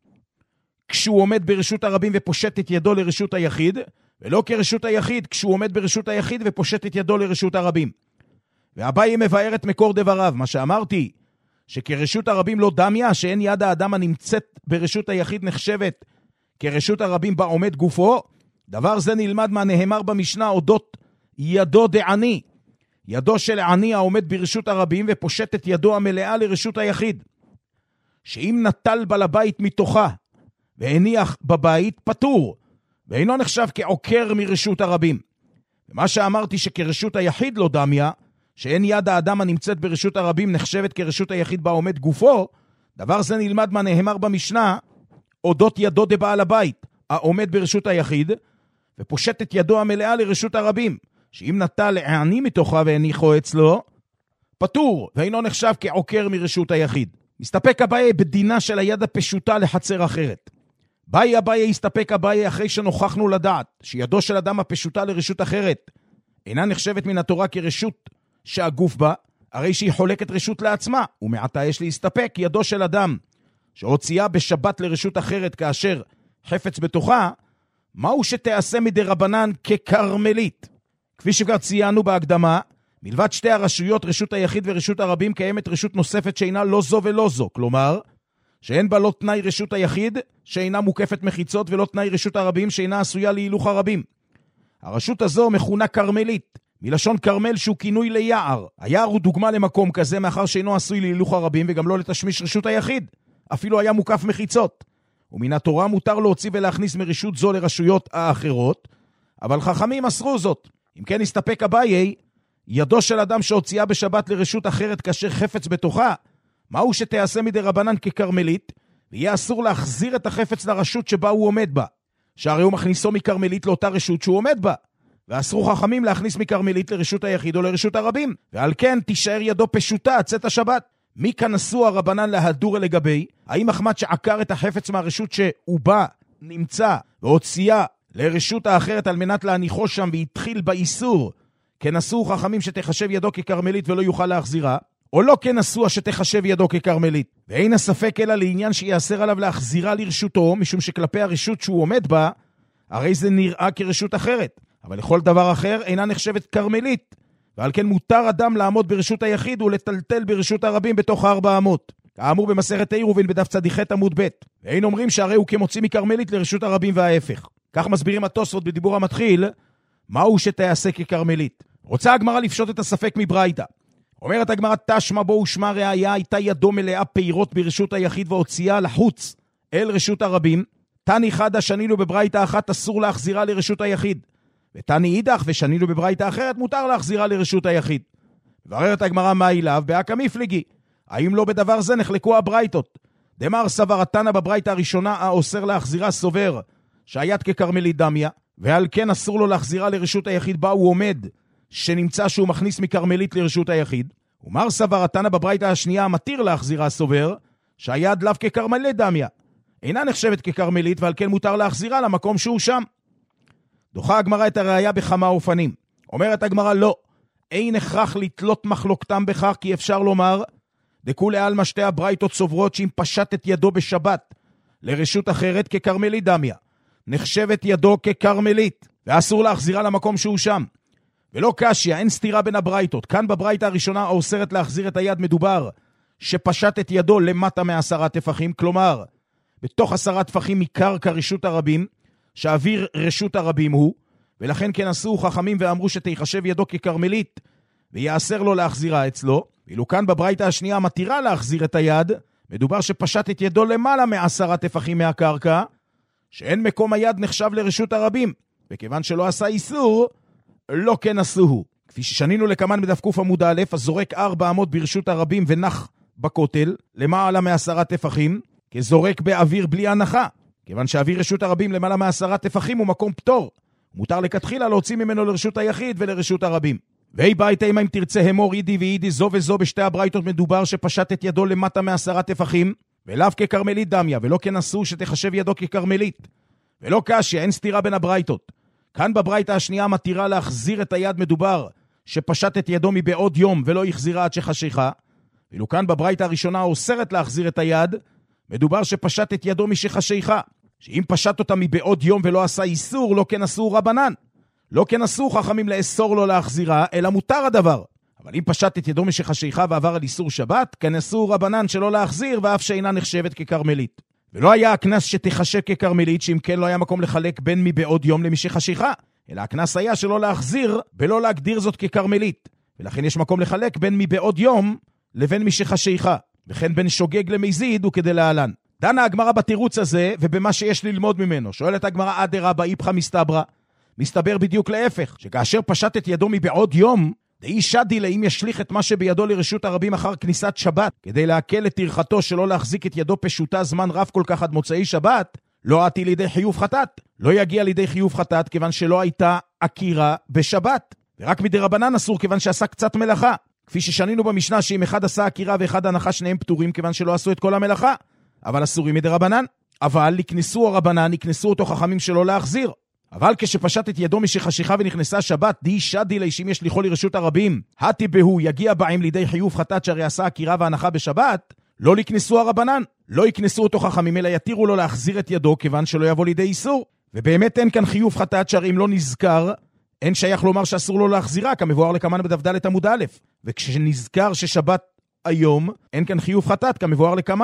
כשהוא עומד ברשות הרבים ופושט את ידו לרשות היחיד, ולא כרשות היחיד, כשהוא עומד ברשות היחיד ופושט את ידו לרשות הרבים. ואביי מבאר את מקור דבריו, מה שאמרתי, שכרשות הרבים לא דמיה, שאין יד האדם הנמצאת ברשות היחיד נחשבת כרשות הרבים בה עומד גופו, דבר זה נלמד מה נאמר במשנה אודות ידו דעני, ידו של עני העומד ברשות הרבים ופושט את ידו המלאה לרשות היחיד, שאם נטל בעל הבית מתוכה והניח בבית פטור, ואינו נחשב כעוקר מרשות הרבים. ומה שאמרתי שכרשות היחיד לא דמיה, שאין יד האדם הנמצאת ברשות הרבים נחשבת כרשות היחיד בה עומד גופו, דבר זה נלמד מה נאמר במשנה אודות ידו דבעל הבית העומד ברשות היחיד ופושט את ידו המלאה לרשות הרבים, שאם נטל העני מתוכה והניחו אצלו פטור, ואינו נחשב כעוקר מרשות היחיד. מסתפק אביי בדינה של היד הפשוטה לחצר אחרת. באי אביי הסתפק אביי אחרי שנוכחנו לדעת שידו של אדם הפשוטה לרשות אחרת אינה נחשבת מן התורה כרשות שהגוף בה, הרי שהיא חולקת רשות לעצמה, ומעתה יש להסתפק ידו של אדם שהוציאה בשבת לרשות אחרת כאשר חפץ בתוכה, מהו שתעשה מדי רבנן כקרמלית. כפי שכבר ציינו בהקדמה, מלבד שתי הרשויות, רשות היחיד ורשות הרבים, קיימת רשות נוספת שאינה לא זו ולא זו, כלומר, שאין בה לא תנאי רשות היחיד, שאינה מוקפת מחיצות, ולא תנאי רשות הרבים, שאינה עשויה להילוך הרבים. הרשות הזו מכונה קרמלית, מלשון קרמל שהוא כינוי ליער. היער הוא דוגמה למקום כזה, מאחר שאינו עשוי להילוך הרבים, וגם לא לתשמיש רשות היחיד. אפילו היה מוקף מחיצות. ומן התורה מותר להוציא ולהכניס מרשות זו לרשויות האחרות, אבל חכמים אסרו זאת. אם כן הסתפק אביי, ידו של אדם שהוציאה בשבת לרשות אחרת כאשר חפץ בתוכה, מהו שתעשה מדי רבנן כקרמלית, ויהיה אסור להחזיר את החפץ לרשות שבה הוא עומד בה, שהרי הוא מכניסו מקרמלית לאותה רשות שהוא עומד בה, ואסרו חכמים להכניס מקרמלית לרשות היחיד או לרשות הרבים, ועל כן תישאר ידו פשוטה צאת השבת. מי כאן עשו הרבנן להדור לגבי, האם אחמד שעקר את החפץ מהרשות שהוא בא, נמצא, והוציאה לרשות האחרת על מנת להניחו שם והתחיל באיסור, כן עשו חכמים שתחשב ידו כקרמלית ולא יוכל להחזירה, או לא כן עשו שתחשב ידו כקרמלית, ואין הספק אלא לעניין שיאסר עליו להחזירה לרשותו, משום שכלפי הרשות שהוא עומד בה, הרי זה נראה כרשות אחרת, אבל לכל דבר אחר אינה נחשבת קרמלית, ועל כן מותר אדם לעמוד ברשות היחיד ולטלטל ברשות הרבים בתוך ארבע אמות, כאמור במסכת עירובין בדף צדיח עמוד ב', ואין אומרים שהרי הוא כמוציא מקרמלית לרשות הרבים וההפך. כך מסבירים התוספות בדיבור המתחיל, מהו שתעשה כקרמלית. רוצה הגמרא לפשוט את הספק מברייתא. אומרת הגמרא, תשמע בו ושמע ראיה, הייתה ידו מלאה פירות ברשות היחיד והוציאה לחוץ אל רשות הרבים. תני חדה שנינו בברייתא אחת אסור להחזירה לרשות היחיד, ותני אידך ושנינו בברייתא אחרת מותר להחזירה לרשות היחיד. בררת הגמרא מה אליו בהקא מפלגי, האם לא בדבר זה נחלקו הברייתות? דמר סבר התנא בברייתא הראשונה האוסר להחזירה סובר שהיד כקרמלית דמיה, ועל כן אסור לו להחזירה לרשות היחיד בה הוא עומד, שנמצא שהוא מכניס מקרמלית לרשות היחיד. ומר סבר התנא בברייתא השנייה המתיר להחזירה סובר שהיד לאו כקרמלית דמיה, אינה נחשבת כקרמלית, ועל כן מותר להחזירה למקום שהוא שם. דוחה הגמרא את הראיה בכמה אופנים. אומרת הגמרא לא, אין הכרח לתלות מחלוקתם בכך, כי אפשר לומר דכולי עלמא שתי הברייתות סוברות שאם פשט את ידו בשבת לרשות אחרת כקרמלית דמיה, נחשבת ידו כקרמלית, ואסור להחזירה למקום שהוא שם. ולא קשיא, אין סתירה בין הברייתות. כאן בברייתא הראשונה האוסרת להחזיר את היד מדובר שפשט את ידו למטה מעשרה טפחים, כלומר בתוך עשרה טפחים מקרקע רשות הרבים, שאוויר רשות הרבים הוא, ולכן כן עשו חכמים ואמרו שתיחשב ידו כקרמלית, ויאסר לו להחזירה אצלו. ואילו כאן בברייתא השנייה מתירה להחזיר את היד, מדובר שפשט את ידו למעלה מעשרה טפחים מהקרקע, שאין מקום היד נחשב לרשות הרבים, וכיוון שלא עשה איסור, לא כן עשוהו. כפי ששנינו לקמן בדף קוף עמוד א', אז זורק ארבע אמות ברשות הרבים ונח בכותל, למעלה מעשרה טפחים, כזורק באוויר בלי הנחה. כיוון שאוויר רשות הרבים למעלה מעשרה טפחים הוא מקום פטור, מותר לכתחילה להוציא ממנו לרשות היחיד ולרשות הרבים. ואי בית אימה אם תרצה המור אידי ואידי זו וזו בשתי הברייתות מדובר שפשט את ידו למטה מעשרה טפחים, ולאו כקרמלית דמיה, ולא כנסו שתחשב ידו כקרמלית. ולא קשיא, אין סתירה בין הברייתות. כאן בברייתא השנייה מתירה להחזיר את היד מדובר שפשט את ידו מבעוד יום ולא יחזירה עד שחשיכה, ואילו כאן בברייתא הראשונה אוסרת להחזיר את היד, מדובר שפשט את ידו משחשיכה, שאם פשט אותה מבעוד יום ולא עשה איסור, לא כן עשו רבנן. לא כן עשו חכמים לאסור לו להחזירה, אלא מותר הדבר. אבל אם פשט את ידו משחשיכה ועבר על איסור שבת, כן עשו רבנן שלא להחזיר, ואף שאינה נחשבת כקרמלית. ולא היה הכנס שתחשב כקרמלית, שאם כן לא היה מקום לחלק בין מבעוד יום למשחשיכה, אלא הכנס היה שלא להחזיר, ולא להגדיר זאת כקרמלית. ולכן יש מקום לחלק בין מבעוד יום לבין משחשיכה. וכן בין שוגג למזיד הוא כדי להלן. דנה הגמרא בתירוץ הזה ובמה שיש ללמוד ממנו. שואלת הגמרא עד רבא איפכא מסתברא. מסתבר בדיוק להפך, שכאשר פשט את ידו מבעוד יום, דאי שדי לאם ישליך את מה שבידו לרשות הרבים אחר כניסת שבת, כדי להקל את טרחתו שלא להחזיק את ידו פשוטה זמן רב כל כך עד מוצאי שבת, לא עתי לידי חיוב חטאת. לא יגיע לידי חיוב חטאת כיוון שלא הייתה עקירה בשבת. ורק מדי רבנן אסור כיוון שעשה קצת מלאכה. כפי ששנינו במשנה שאם אחד עשה עקירה ואחד הנחה שניהם פטורים כיוון שלא עשו את כל המלאכה. אבל אסורים מדי רבנן. אבל לקנסו הרבנן, לקנסו אותו חכמים שלא להחזיר. אבל כשפשט את ידו משחשיכה ונכנסה שבת, די שדי לישים יש ליכול לרשות הרבים, התי בהו יגיע בהם לידי חיוב חטאת שהרי עשה עקירה והנחה בשבת, לא לקנסו הרבנן, לא יקנסו אותו חכמים, אלא יתירו לו להחזיר את ידו כיוון שלא יבוא לידי איסור. ובאמת אין כאן חיוב חטאת שהרי אם לא נזכר, אין שייך לומר שאסור לו להחזירה, כמבואר לקמן בדף ד' עמוד א', וכשנזכר ששבת היום, אין כאן חיוב חטאת, כמבואר לקמן.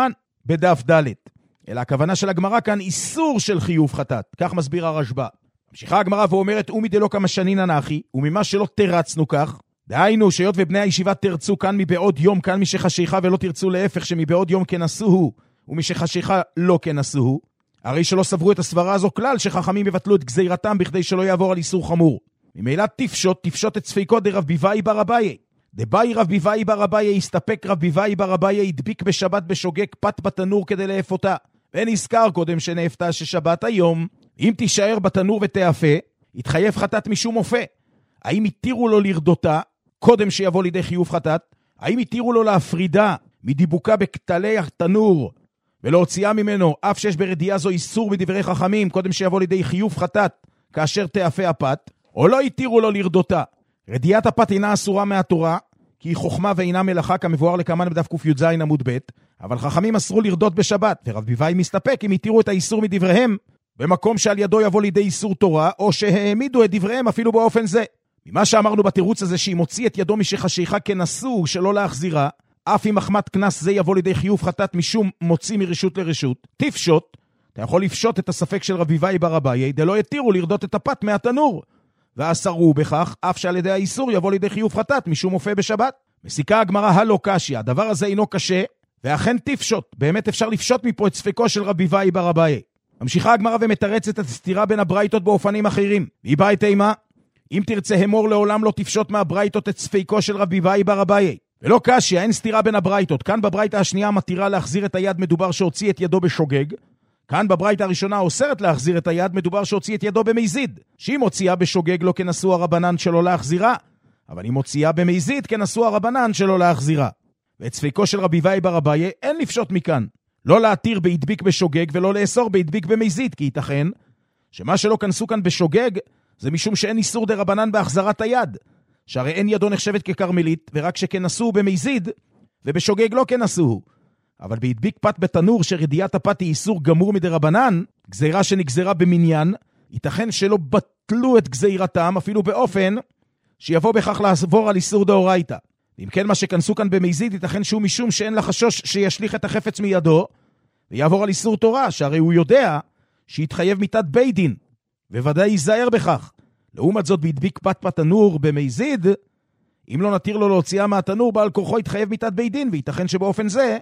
בדף ד', אלא הכוונה של הגמרא כאן איסור של חיוב חטאת, כך מסביר הרשב"א. ממשיכה הגמרא ואומרת, ומי דלא כמה שנין אנכי, וממה שלא תרצנו כך, דהיינו שיות ובני הישיבה תרצו כאן מבעוד יום, כאן משחשיכה ולא תרצו להפך שמבעוד יום כנסוהו, ומשחשיכה לא כנסוהו, הרי שלא סברו את הסברה הזו כלל שחכמים יבטלו את גזירתם בכדי שלא יעבור על איסור חמור. ממילא תפשוט, תפשוט את ספיקו דרב ביבאי בר אביי. דבאי רב ביבאי בר אביי, הסתפק רב ביבאי בר אביי, הדביק בשבת בשוגג פת בתנור כדי לאפותה. ונזכר קודם שנאפתה ששבת היום, אם תישאר בתנור ותאפה, יתחייב חטאת משום אופה. האם התירו לו לרדותה קודם שיבוא לידי חיוב חטאת? האם התירו לו להפרידה מדיבוקה בכתלי התנור ולהוציאה ממנו, אף שיש ברדיעה זו איסור מדברי חכמים, קודם שיבוא לידי חיוב חטאת כאשר תאפה הפת? או לא התירו לו לרדותה? רדיעת הפת אינה אסורה מהתורה, כי היא חוכמה ואינה מלאכה, כמבואר לקמן בדף ק"ז עמוד ב', אבל חכמים אסרו לרדות בשבת, ורב ביבאי מסתפק אם התירו את האיסור מדבריהם, במקום שעל ידו יבוא לידי איסור תורה, או שהעמידו את דבריהם אפילו באופן זה. ממה שאמרנו בתירוץ הזה, שאם הוציא את ידו משחשיכה כנסו שלא להחזירה, אף אם מחמת כנס זה יבוא לידי חיוב חטאת משום מוציא מרשות לרשות, תפשוט, אתה יכול לפשוט את הספק של רב ביבאי בר אביי, דלא יתירו לרדות את הפת מהתנור, ואסרו בכך, אף שעל ידי האיסור יבוא לידי חיוב חטאת משום אופה בשבת. מסיקה הגמרא הלא קשיא, הדבר הזה אינו קשה, ואכן תפשוט, באמת אפשר לפשוט מפה את ספקו של רב ביבאי בר אביי. ממשיכה הגמרא ומתרצת את הסתירה בין הברייתות באופנים אחרים. היא באה תימה, אם תרצה המור לעולם לא תפשוט מהברייתות את ספקו של רב ביבאי בר אביי. ולא קשיא, אין סתירה בין הברייתות. כאן בברייתא השנייה מתירה להחזיר את היד, מדובר שהוציא את ידו בשוגג. כאן בברייתא הראשונה אוסרת להחזיר את היד, מדובר שהוציא את ידו במזיד. שאם הוציאה בשוגג לא כנסו הרבנן שלו להחזירה, אבל אם הוציאה במזיד כנסו הרבנן שלו להחזירה. ואת ספקו של רבי ביבאי בר אביי אין לפשוט מכאן. לא להתיר בהדביק בשוגג ולא לאסור בהדביק במזיד, כי ייתכן שמה שלא כנסו כאן בשוגג זה משום שאין איסור דרבנן בהחזרת היד, שהרי אין ידו נחשבת כקרמלית, ורק שכנסו במזיד ובשוגג לא כנסו. אבל בהדביק פת בתנור שרדיעת הפת היא איסור גמור מדרבנן, גזירה שנגזרה במניין, ייתכן שלא בטלו את גזירתם אפילו באופן שיבוא בכך לעבור על איסור דאורייתא. ואם כן מה שכנסו כאן במזיד, ייתכן שהוא משום שאין לחשוש שישליך את החפץ מידו ויעבור על איסור תורה, שהרי הוא יודע שיתחייב מיתת בית דין, וודאי ייזהר בכך. לעומת זאת בהדביק פת בתנור במזיד, אם לא נתיר לו להוציאה מהתנור, בעל כורחו יתחייב מיתת בית דין, וייתכן שבאופן זה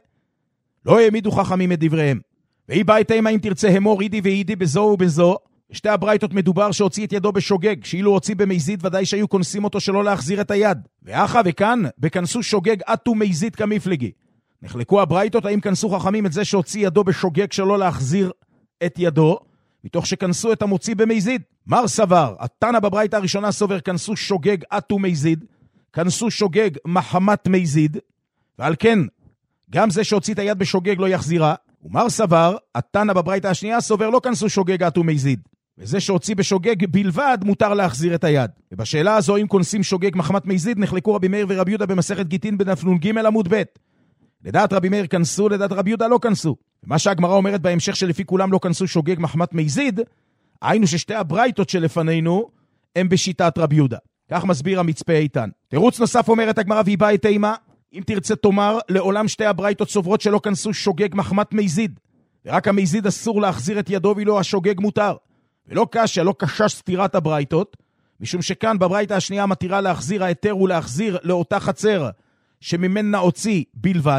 לא העמידו חכמים את דבריהם. והיא באה תימה, אם תרצה המור אידי ואידי בזו ובזו. שתי הברייתות מדובר שהוציא את ידו בשוגג, שאילו הוציא במזיד ודאי שהיו כונסים אותו שלא להחזיר את היד. ואחה וכאן בכנסו שוגג אטו מזיד כמפלגי. נחלקו הברייתות האם כנסו חכמים את זה שהוציא ידו בשוגג שלא להחזיר את ידו, מתוך שכנסו את המוציא במזיד. מר סבר, התנא בברייתא הראשונה סובר כנסו שוגג אטו מזיד, כנסו שוגג מחמת מזיד, ועל כן גם זה שהוציא את היד בשוגג לא יחזירה. ומר סבר, התנא בברייתא השנייה סובר לא כנסו שוגג אטו מזיד, וזה שהוציא בשוגג בלבד מותר להחזיר את היד. ובשאלה הזו אם כונסים שוגג מחמת מזיד, נחלקו רבי מאיר ורבי יהודה במסכת גיטין בדף נ"ג עמוד ב'. לדעת רבי מאיר כנסו, לדעת רבי יהודה לא כנסו. ומה שהגמרא אומרת בהמשך שלפי כולם לא כנסו שוגג מחמת מזיד, היינו ששתי הברייתות שלפנינו הם בשיטת רבי יהודה. כך מסביר המצפה איתן. תירוץ נוסף אומרת הגמרא והיא באה תימה, אם תרצה תאמר, לעולם שתי הברייתות סוברות שלא כנסו שוגג מחמת מזיד, ורק המזיד אסור להחזיר את ידו ואילו השוגג מותר. ולא קשה, לא קשה סתירת הברייתות, משום שכאן בברייתא השנייה מתירה להחזיר היתר ולהחזיר לאותה חצר שממנה הוציא בלבד,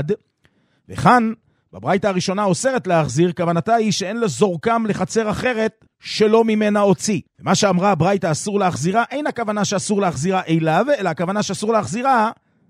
וכאן בברייתא הראשונה אוסרת להחזיר, כוונתה היא שאין לזורקם לחצר אחרת שלא ממנה הוציא. ומה שאמרה הברייתא אסור להחזירה, אין הכוונה שאסור להחזירה אליו, אלא הכוונה שאסור להחזירה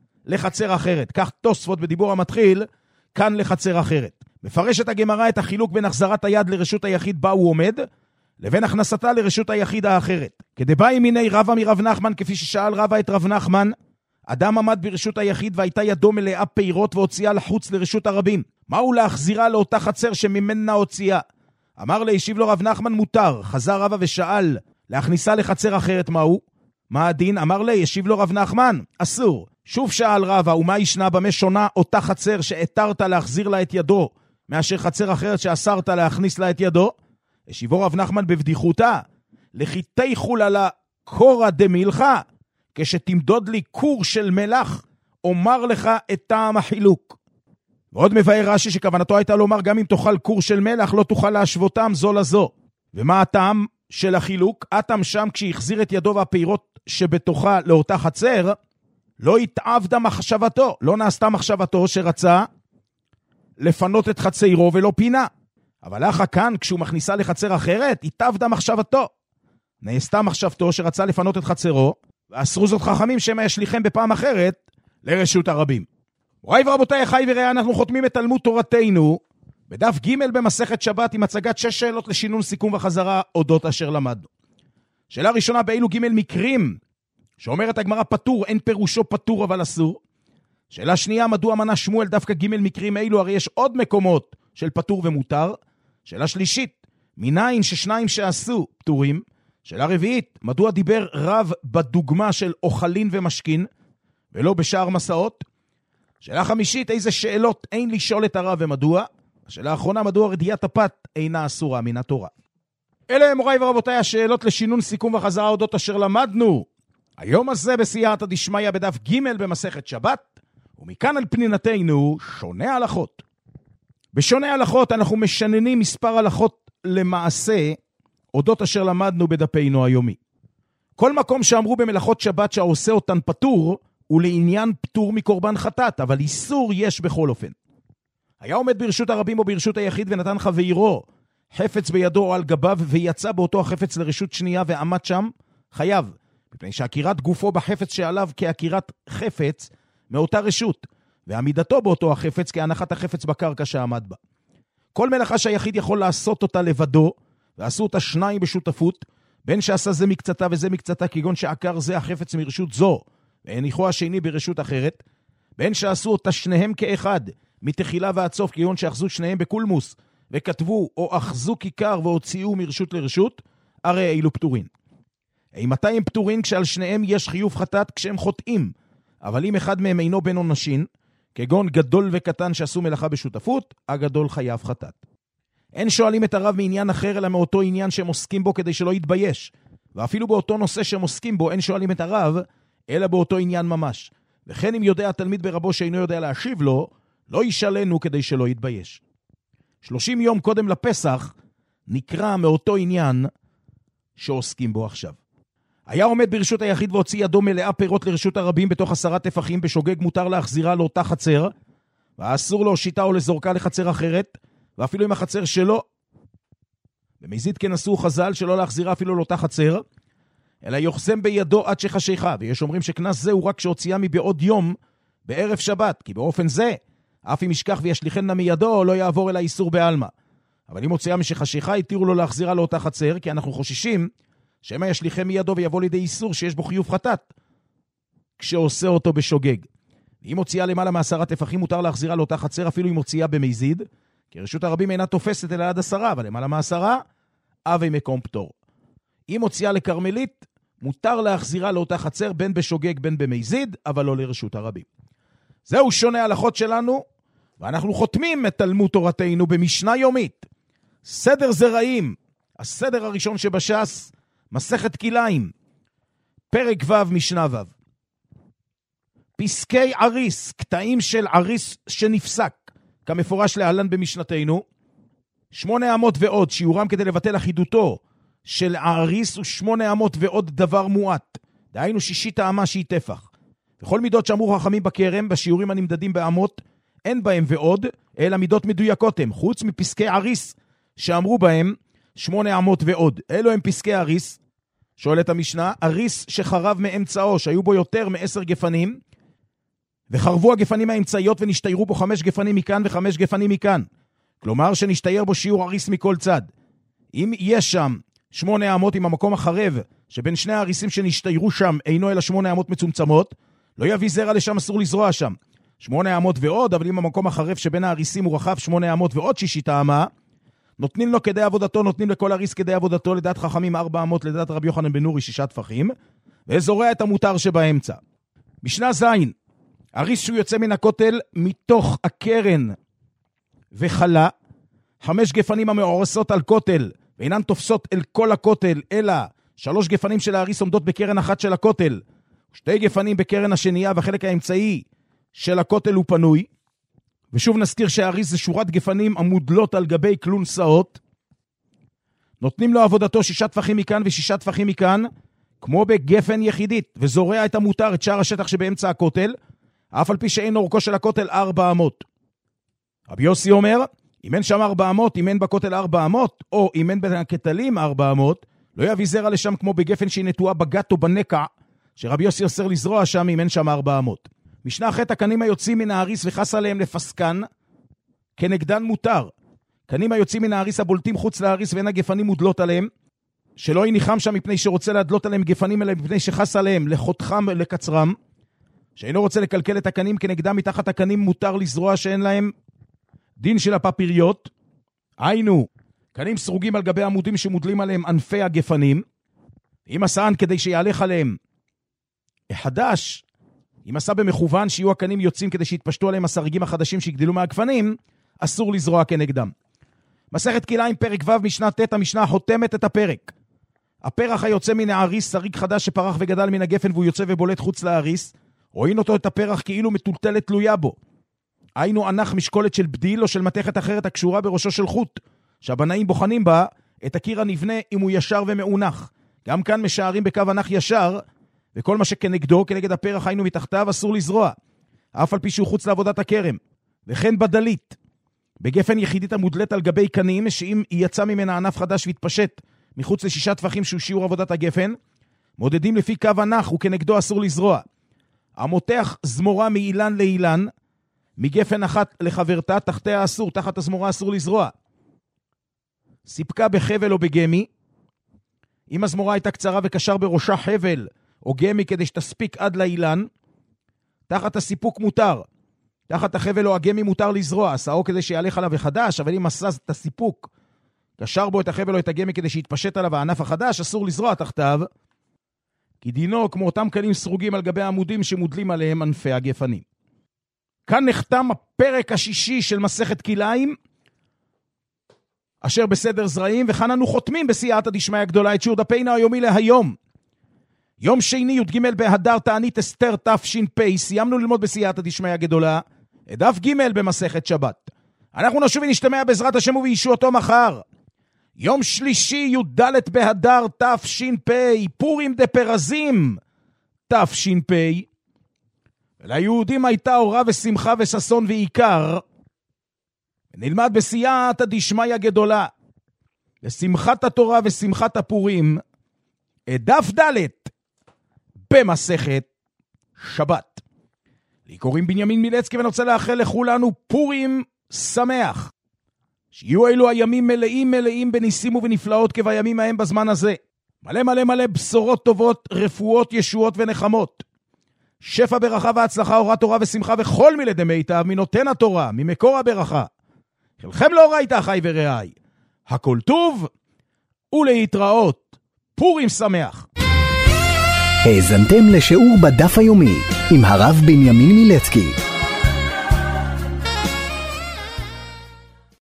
לחצר אחרת. כך תוספות בדיבור המתחיל, כאן לחצר אחרת. מפרשת הגמרא את החילוק בין החזרת היד לרשות היחיד בה הוא עומד, לבין הכנסתה לרשות היחיד האחרת. כדבאי מיני רבא מרב נחמן, כפי ששאל רבא את רב נחמן, אדם עמד ברשות היחיד והייתה ידו מלאה פירות והוציאה לחוץ לרשות הרבים. מהו להחזירה לאותה חצר שממנה הוציאה? אמר להשיב לו רב נחמן מותר. חזר רבא ושאל להכניסה לחצר אחרת מהו? מה הדין? אמר לי, ישיב לו רב נחמן, אסור. שוב שאל רבא, ומה ישנה במה שונה אותה חצר שהתרת להחזיר לה את ידו, מאשר חצר אחרת שאסרת להכניס לה את ידו? ישיבו רב נחמן בבדיחותה, לחיתי חוללה קורא דמילכה, כשתמדוד לי קור של מלח, אומר לך את טעם החילוק. ועוד מבאר רש"י שכוונתו הייתה לומר, גם אם תאכל כור של מלח, לא תוכל להשוותם זו לזו. ומה הטעם של החילוק? אטם שם כשהחזיר את ידו והפירות שבתוכה לאותה חצר, לא התעבדה מחשבתו, לא נעשתה מחשבתו שרצה לפנות את חצרו ולא פינה. אבל אחר כאן, כשהוא מכניסה לחצר אחרת, התעבדה מחשבתו. נעשתה מחשבתו שרצה לפנות את חצרו, ואסרו זאת חכמים שמה ישליכם בפעם אחרת לרשות הרבים. מוריי ורבותיי, אחי ורעי, אנחנו חותמים את תלמוד תורתנו בדף ג' במסכת שבת עם הצגת שש שאלות לשינון, סיכום וחזרה אודות אשר למדנו. שאלה ראשונה, באילו ג' מקרים שאומרת הגמרא פטור, אין פירושו פטור אבל אסור. שאלה שנייה, מדוע מנה שמואל דווקא ג' מקרים אילו, הרי יש עוד מקומות של פטור ומותר. שאלה שלישית, מניין ששניים שעשו פטורים. שאלה רביעית, מדוע דיבר רב בדוגמה של אוכלין ומשכין ולא בשאר מסעות. שאלה חמישית, איזה שאלות אין לשאול את הרב ומדוע. השאלה האחרונה, מדוע רדיית הפת אינה אסורה מן התורה. אלה הם מוריי ורבותיי השאלות לשינון, סיכום וחזרה אודות אשר למדנו היום הזה בסייעתא דשמיא בדף ג' במסכת שבת, ומכאן על פנינתנו שונה הלכות. בשונה הלכות אנחנו משננים מספר הלכות למעשה אודות אשר למדנו בדפנו היומי. כל מקום שאמרו במלאכות שבת שעושה אותן פטור, הוא לעניין פטור מקורבן חטאת, אבל איסור יש בכל אופן. היה עומד ברשות הרבים או ברשות היחיד ונתן חברו חפץ בידו או על גביו, ויצא באותו החפץ לרשות שנייה ועמד שם, חייב, מפני שהכירת גופו בחפץ שעליו כהכירת חפץ מאותה רשות, ועמידתו באותו החפץ כהנחת החפץ בקרקע שעמד בה. כל מלאכה שהיחיד יכול לעשות אותה לבדו, ועשו אותה שניים בשותפות, בין שעשה זה מקצתה וזה מקצתה, כגון שעקר זה החפץ מרשות זו, והניחו השני ברשות אחרת, בין שעשו אותה שניהם כאחד, מתחילה ועד סוף, כגון שאחזו שניהם בקולמוס, וכתבו או אחזו כיכר והוציאו מרשות לרשות, הרי אילו פטורין. מתי הם פטורין? כשעל שניהם יש חיוב חטאת כשהם חוטאים, אבל אם אחד מהם אינו בן עונשין, כגון גדול וקטן שעשו מלאכה בשותפות, הגדול חייב חטאת. אין שואלים את הרב מעניין אחר, אלא מאותו עניין שהם עוסקים בו כדי שלא יתבייש. ואפילו באותו נושא שהם עוסקים בו, אין שואלים את הרב, אלא באותו עניין ממש. וכן אם יודע התלמיד ברבו שאינו יודע להשיב לו, לא ישאלנו כדי שלא יתבייש. שלושים יום קודם לפסח, נקרא מאותו עניין שעוסקים בו עכשיו. היה עומד ברשות היחיד והוציא ידו מלאה פירות לרשות הרבים בתוך עשרה טפחים, בשוגג מותר להחזירה לאותה חצר, ואסור להושיטה או לזורקה לחצר אחרת, ואפילו עם החצר שלו, במזיד כן עשו חז"ל שלא להחזירה אפילו לאותה חצר, אלא יוחזם בידו עד שחשיכה, ויש אומרים שכנס זה הוא רק שהוציאה מבעוד יום בערב שבת, כי באופן זה, אף אם ישכח וישליחנה מידו, לא יעבור אל האיסור בעלמא. אבל אם הוציאה משחשיכה, יתירו לו להחזירה לאותה חצר, כי אנחנו חוששים שמה ישליחם מידו ויבוא לידי איסור שיש בו חיוב חטאת, כשעושה אותו בשוגג. אם הוציאה למעלה מעשרה טפחים, מותר להחזירה לאותה חצר, אפילו אם הוציאה במזיד, כי רשות הרבים אינה תופסת אלא עד עשרה, אבל למעלה מעשרה, אבי מקום פטור. אם הוציאה לקרמלית, מותר להחזירה לאותה חצר, בין בשוגג בין במזיד, אבל לא לרשות הרבים. זהו שונה הלכות שלנו, ואנחנו חותמים את תלמוד תורתנו במשנה יומית. סדר זרעים, הסדר הראשון שבש"ס, מסכת כליים, פרק ו' משנה ו'. פסקי עריס, קטעים של עריס שנפסק, כמפורש להלן במשנתנו, שמונה אמות ועוד, שיעורם כדי לבטל אחידותו של עריס, ושמונה אמות ועוד דבר מועט, דהיינו שישית האמה שהיא טפח. וכל מידות שאמרו חכמים בכרם, בשיעורים הנמדדים באמות, אין בהם ועוד, אלא מידות מדויקות הם, חוץ מפסקי עריס, שאמרו בהם שמונה אמות ועוד. אלו הם פסקי עריס, שואלת המשנה, עריס שחרב מאמצעו, שהיו בו יותר מעשר גפנים, וחרבו הגפנים האמצעיות ונשתיירו בו חמש גפנים מכאן וחמש גפנים מכאן. כלומר שנשתייר בו שיעור עריס מכל צד. אם יש שם שמונה אמות עם המקום החרב, שבין שני העריסים שנשתיירו שם אינו אלא שמונה אמות מצומצמות, לא יביא זרע לשם, אסור לזרוע שם. שמונה אמות ועוד, אבל אם המקום החרב שבין העריסים הוא רחב שמונה אמות ועוד שישית האמה, נותנים לו כדי עבודתו, נותנים לכל עריס כדי עבודתו, לדעת חכמים ארבע אמות, לדעת רבי יוחנן בן נורי שישה טפחים, וזורע את המותר שבאמצע. משנה זין, עריס שהוא יוצא מן הכותל מתוך הקרן וחלה, חמש גפנים המאורסות על כותל, ואינן תופסות אל כל הכותל, אלא שלוש גפנים של העריס עומדות בקרן אחת של הכותל, שתי גפנים בקרן השנייה, והחלק האמצעי של הכותל הוא פנוי, ושוב נזכיר שהאריס זה שורת גפנים המודלות על גבי קלונסאות. נותנים לו עבודתו שישה טפחים מכאן ושישה טפחים מכאן, כמו בגפן יחידית, וזורע את המותר, את שאר השטח שבאמצע הכותל, אף על פי שאין אורכו של הכותל ארבע אמות. רבי יוסי אומר, אם אין שם ארבע אמות, אם אין בכותל ארבע אמות, או אם אין בכתלים ארבע אמות, לא יביא זרע לשם כמו בגפן שהיא נטועה בגת או בנקע, שרבי יוסי אוסר לזרוע שם אם אין שם ארבע אמות. משנה ח' הקנים היוצאים מן האריס וחס עליהם לפסקן, כנגדן מותר. קנים היוצאים מן האריס הבולטים חוץ לאריס ואין הגפנים מודלות עליהם, שלא יניחם שם מפני שרוצה להדלות עליהם גפנים אליהם, מפני שחס עליהם לחותכם לקצרם, שאינו רוצה לקלקל את הקנים כנגדם מתחת הקנים מותר לזרוע שאין להם דין של הפפיריות, היינו, קנים סרוגים על גבי עמודים שמודלים עליהם ענפי הגפנים, אם עשאן כדי שיעלך עליהם החדש, אם עשה במכוון שיהיו הקנים יוצאים כדי שיתפשטו עליהם הסרגים החדשים שיגדלו מהגפנים, אסור לזרוע כנגדם. מסכת כלאיים פרק ו' משנה ת' המשנה חותמת את הפרק. הפרח היוצא מן האריס, שריג חדש שפרח וגדל מן הגפן והוא יוצא ובולט חוץ לאריס, רואים אותו את הפרח כאילו מטולטלת תלויה בו. היינו ענך משקולת של בדיל או של מתכת אחרת הקשורה בראשו של חוט, שהבנאים בוחנים בה את הקיר הנבנה אם הוא ישר ומעונך. גם כאן משערים בקו ענך ישר, וכל מה שכנגדו, כנגד הפרח היינו מתחתיו, אסור לזרוע, אף על פי שהוא חוץ לעבודת הכרם. וכן בדלית, בגפן יחידית המודלת על גבי קנים, שאם יצא ממנה ענף חדש והתפשט מחוץ לשישה טפחים שהוא שיעור עבודת הגפן, מודדים לפי קו ענך וכנגדו אסור לזרוע. המותח זמורה מאילן לאילן, מגפן אחת לחברתה, תחתיה אסור, תחת הזמורה אסור לזרוע. סיפקה בחבל או בגמי, אם הזמורה הייתה קצרה וקשר בראשה חבל או גמי כדי שתספיק עד לאילן, תחת הסיפוק מותר. תחת החבל או הגמי מותר לזרוע, עשאו כדי שיעלך עליו החדש, אבל אם עשה את הסיפוק, קשר בו את החבל או את הגמי כדי שיתפשט עליו הענף החדש, אסור לזרוע תחתיו, כי דינו כמו אותם קנים סרוגים על גבי העמודים שמודלים עליהם ענפי הגפנים. כאן נחתם הפרק השישי של מסכת כלאיים, אשר בסדר זרעים, וכאן אנו חותמים בסייעתא דשמיא הגדולה את שיעור דפינו היומי להיום. יום שני י"ג באדר תענית אסתר תש"פ, סיימנו ללמוד בסייעתא דשמיא הגדולה, את דף ג' במסכת שבת. אנחנו נשוב ונשתמע בעזרת השם ובישועתו מחר. יום שלישי י"ד באדר תש"פ, פורים דפרזים תש"פ. ליהודים הייתה אורה ושמחה וששון ועיקר. נלמד בסייעתא דשמיא גדולה, לשמחת התורה ושמחת הפורים, את דף ד' במסכת שבת. לי קוראים בנימין מילצקי ואני רוצה לאחל לכולנו פורים שמח. שיהיו אלו הימים מלאים מלאים בניסים ובנפלאות כבימים ההם בזמן הזה. מלא מלא מלא בשורות טובות, רפואות, ישועות ונחמות. שפע ברכה והצלחה, אורת תורה ושמחה וכל מילי דמיטב מנותן התורה, ממקור הברכה. חלכם לא ראית אחי ורעי. הכל טוב ולהתראות. פורים שמח. האזנתם לשיעור בדף היומי עם הרב בנימין מילצקי.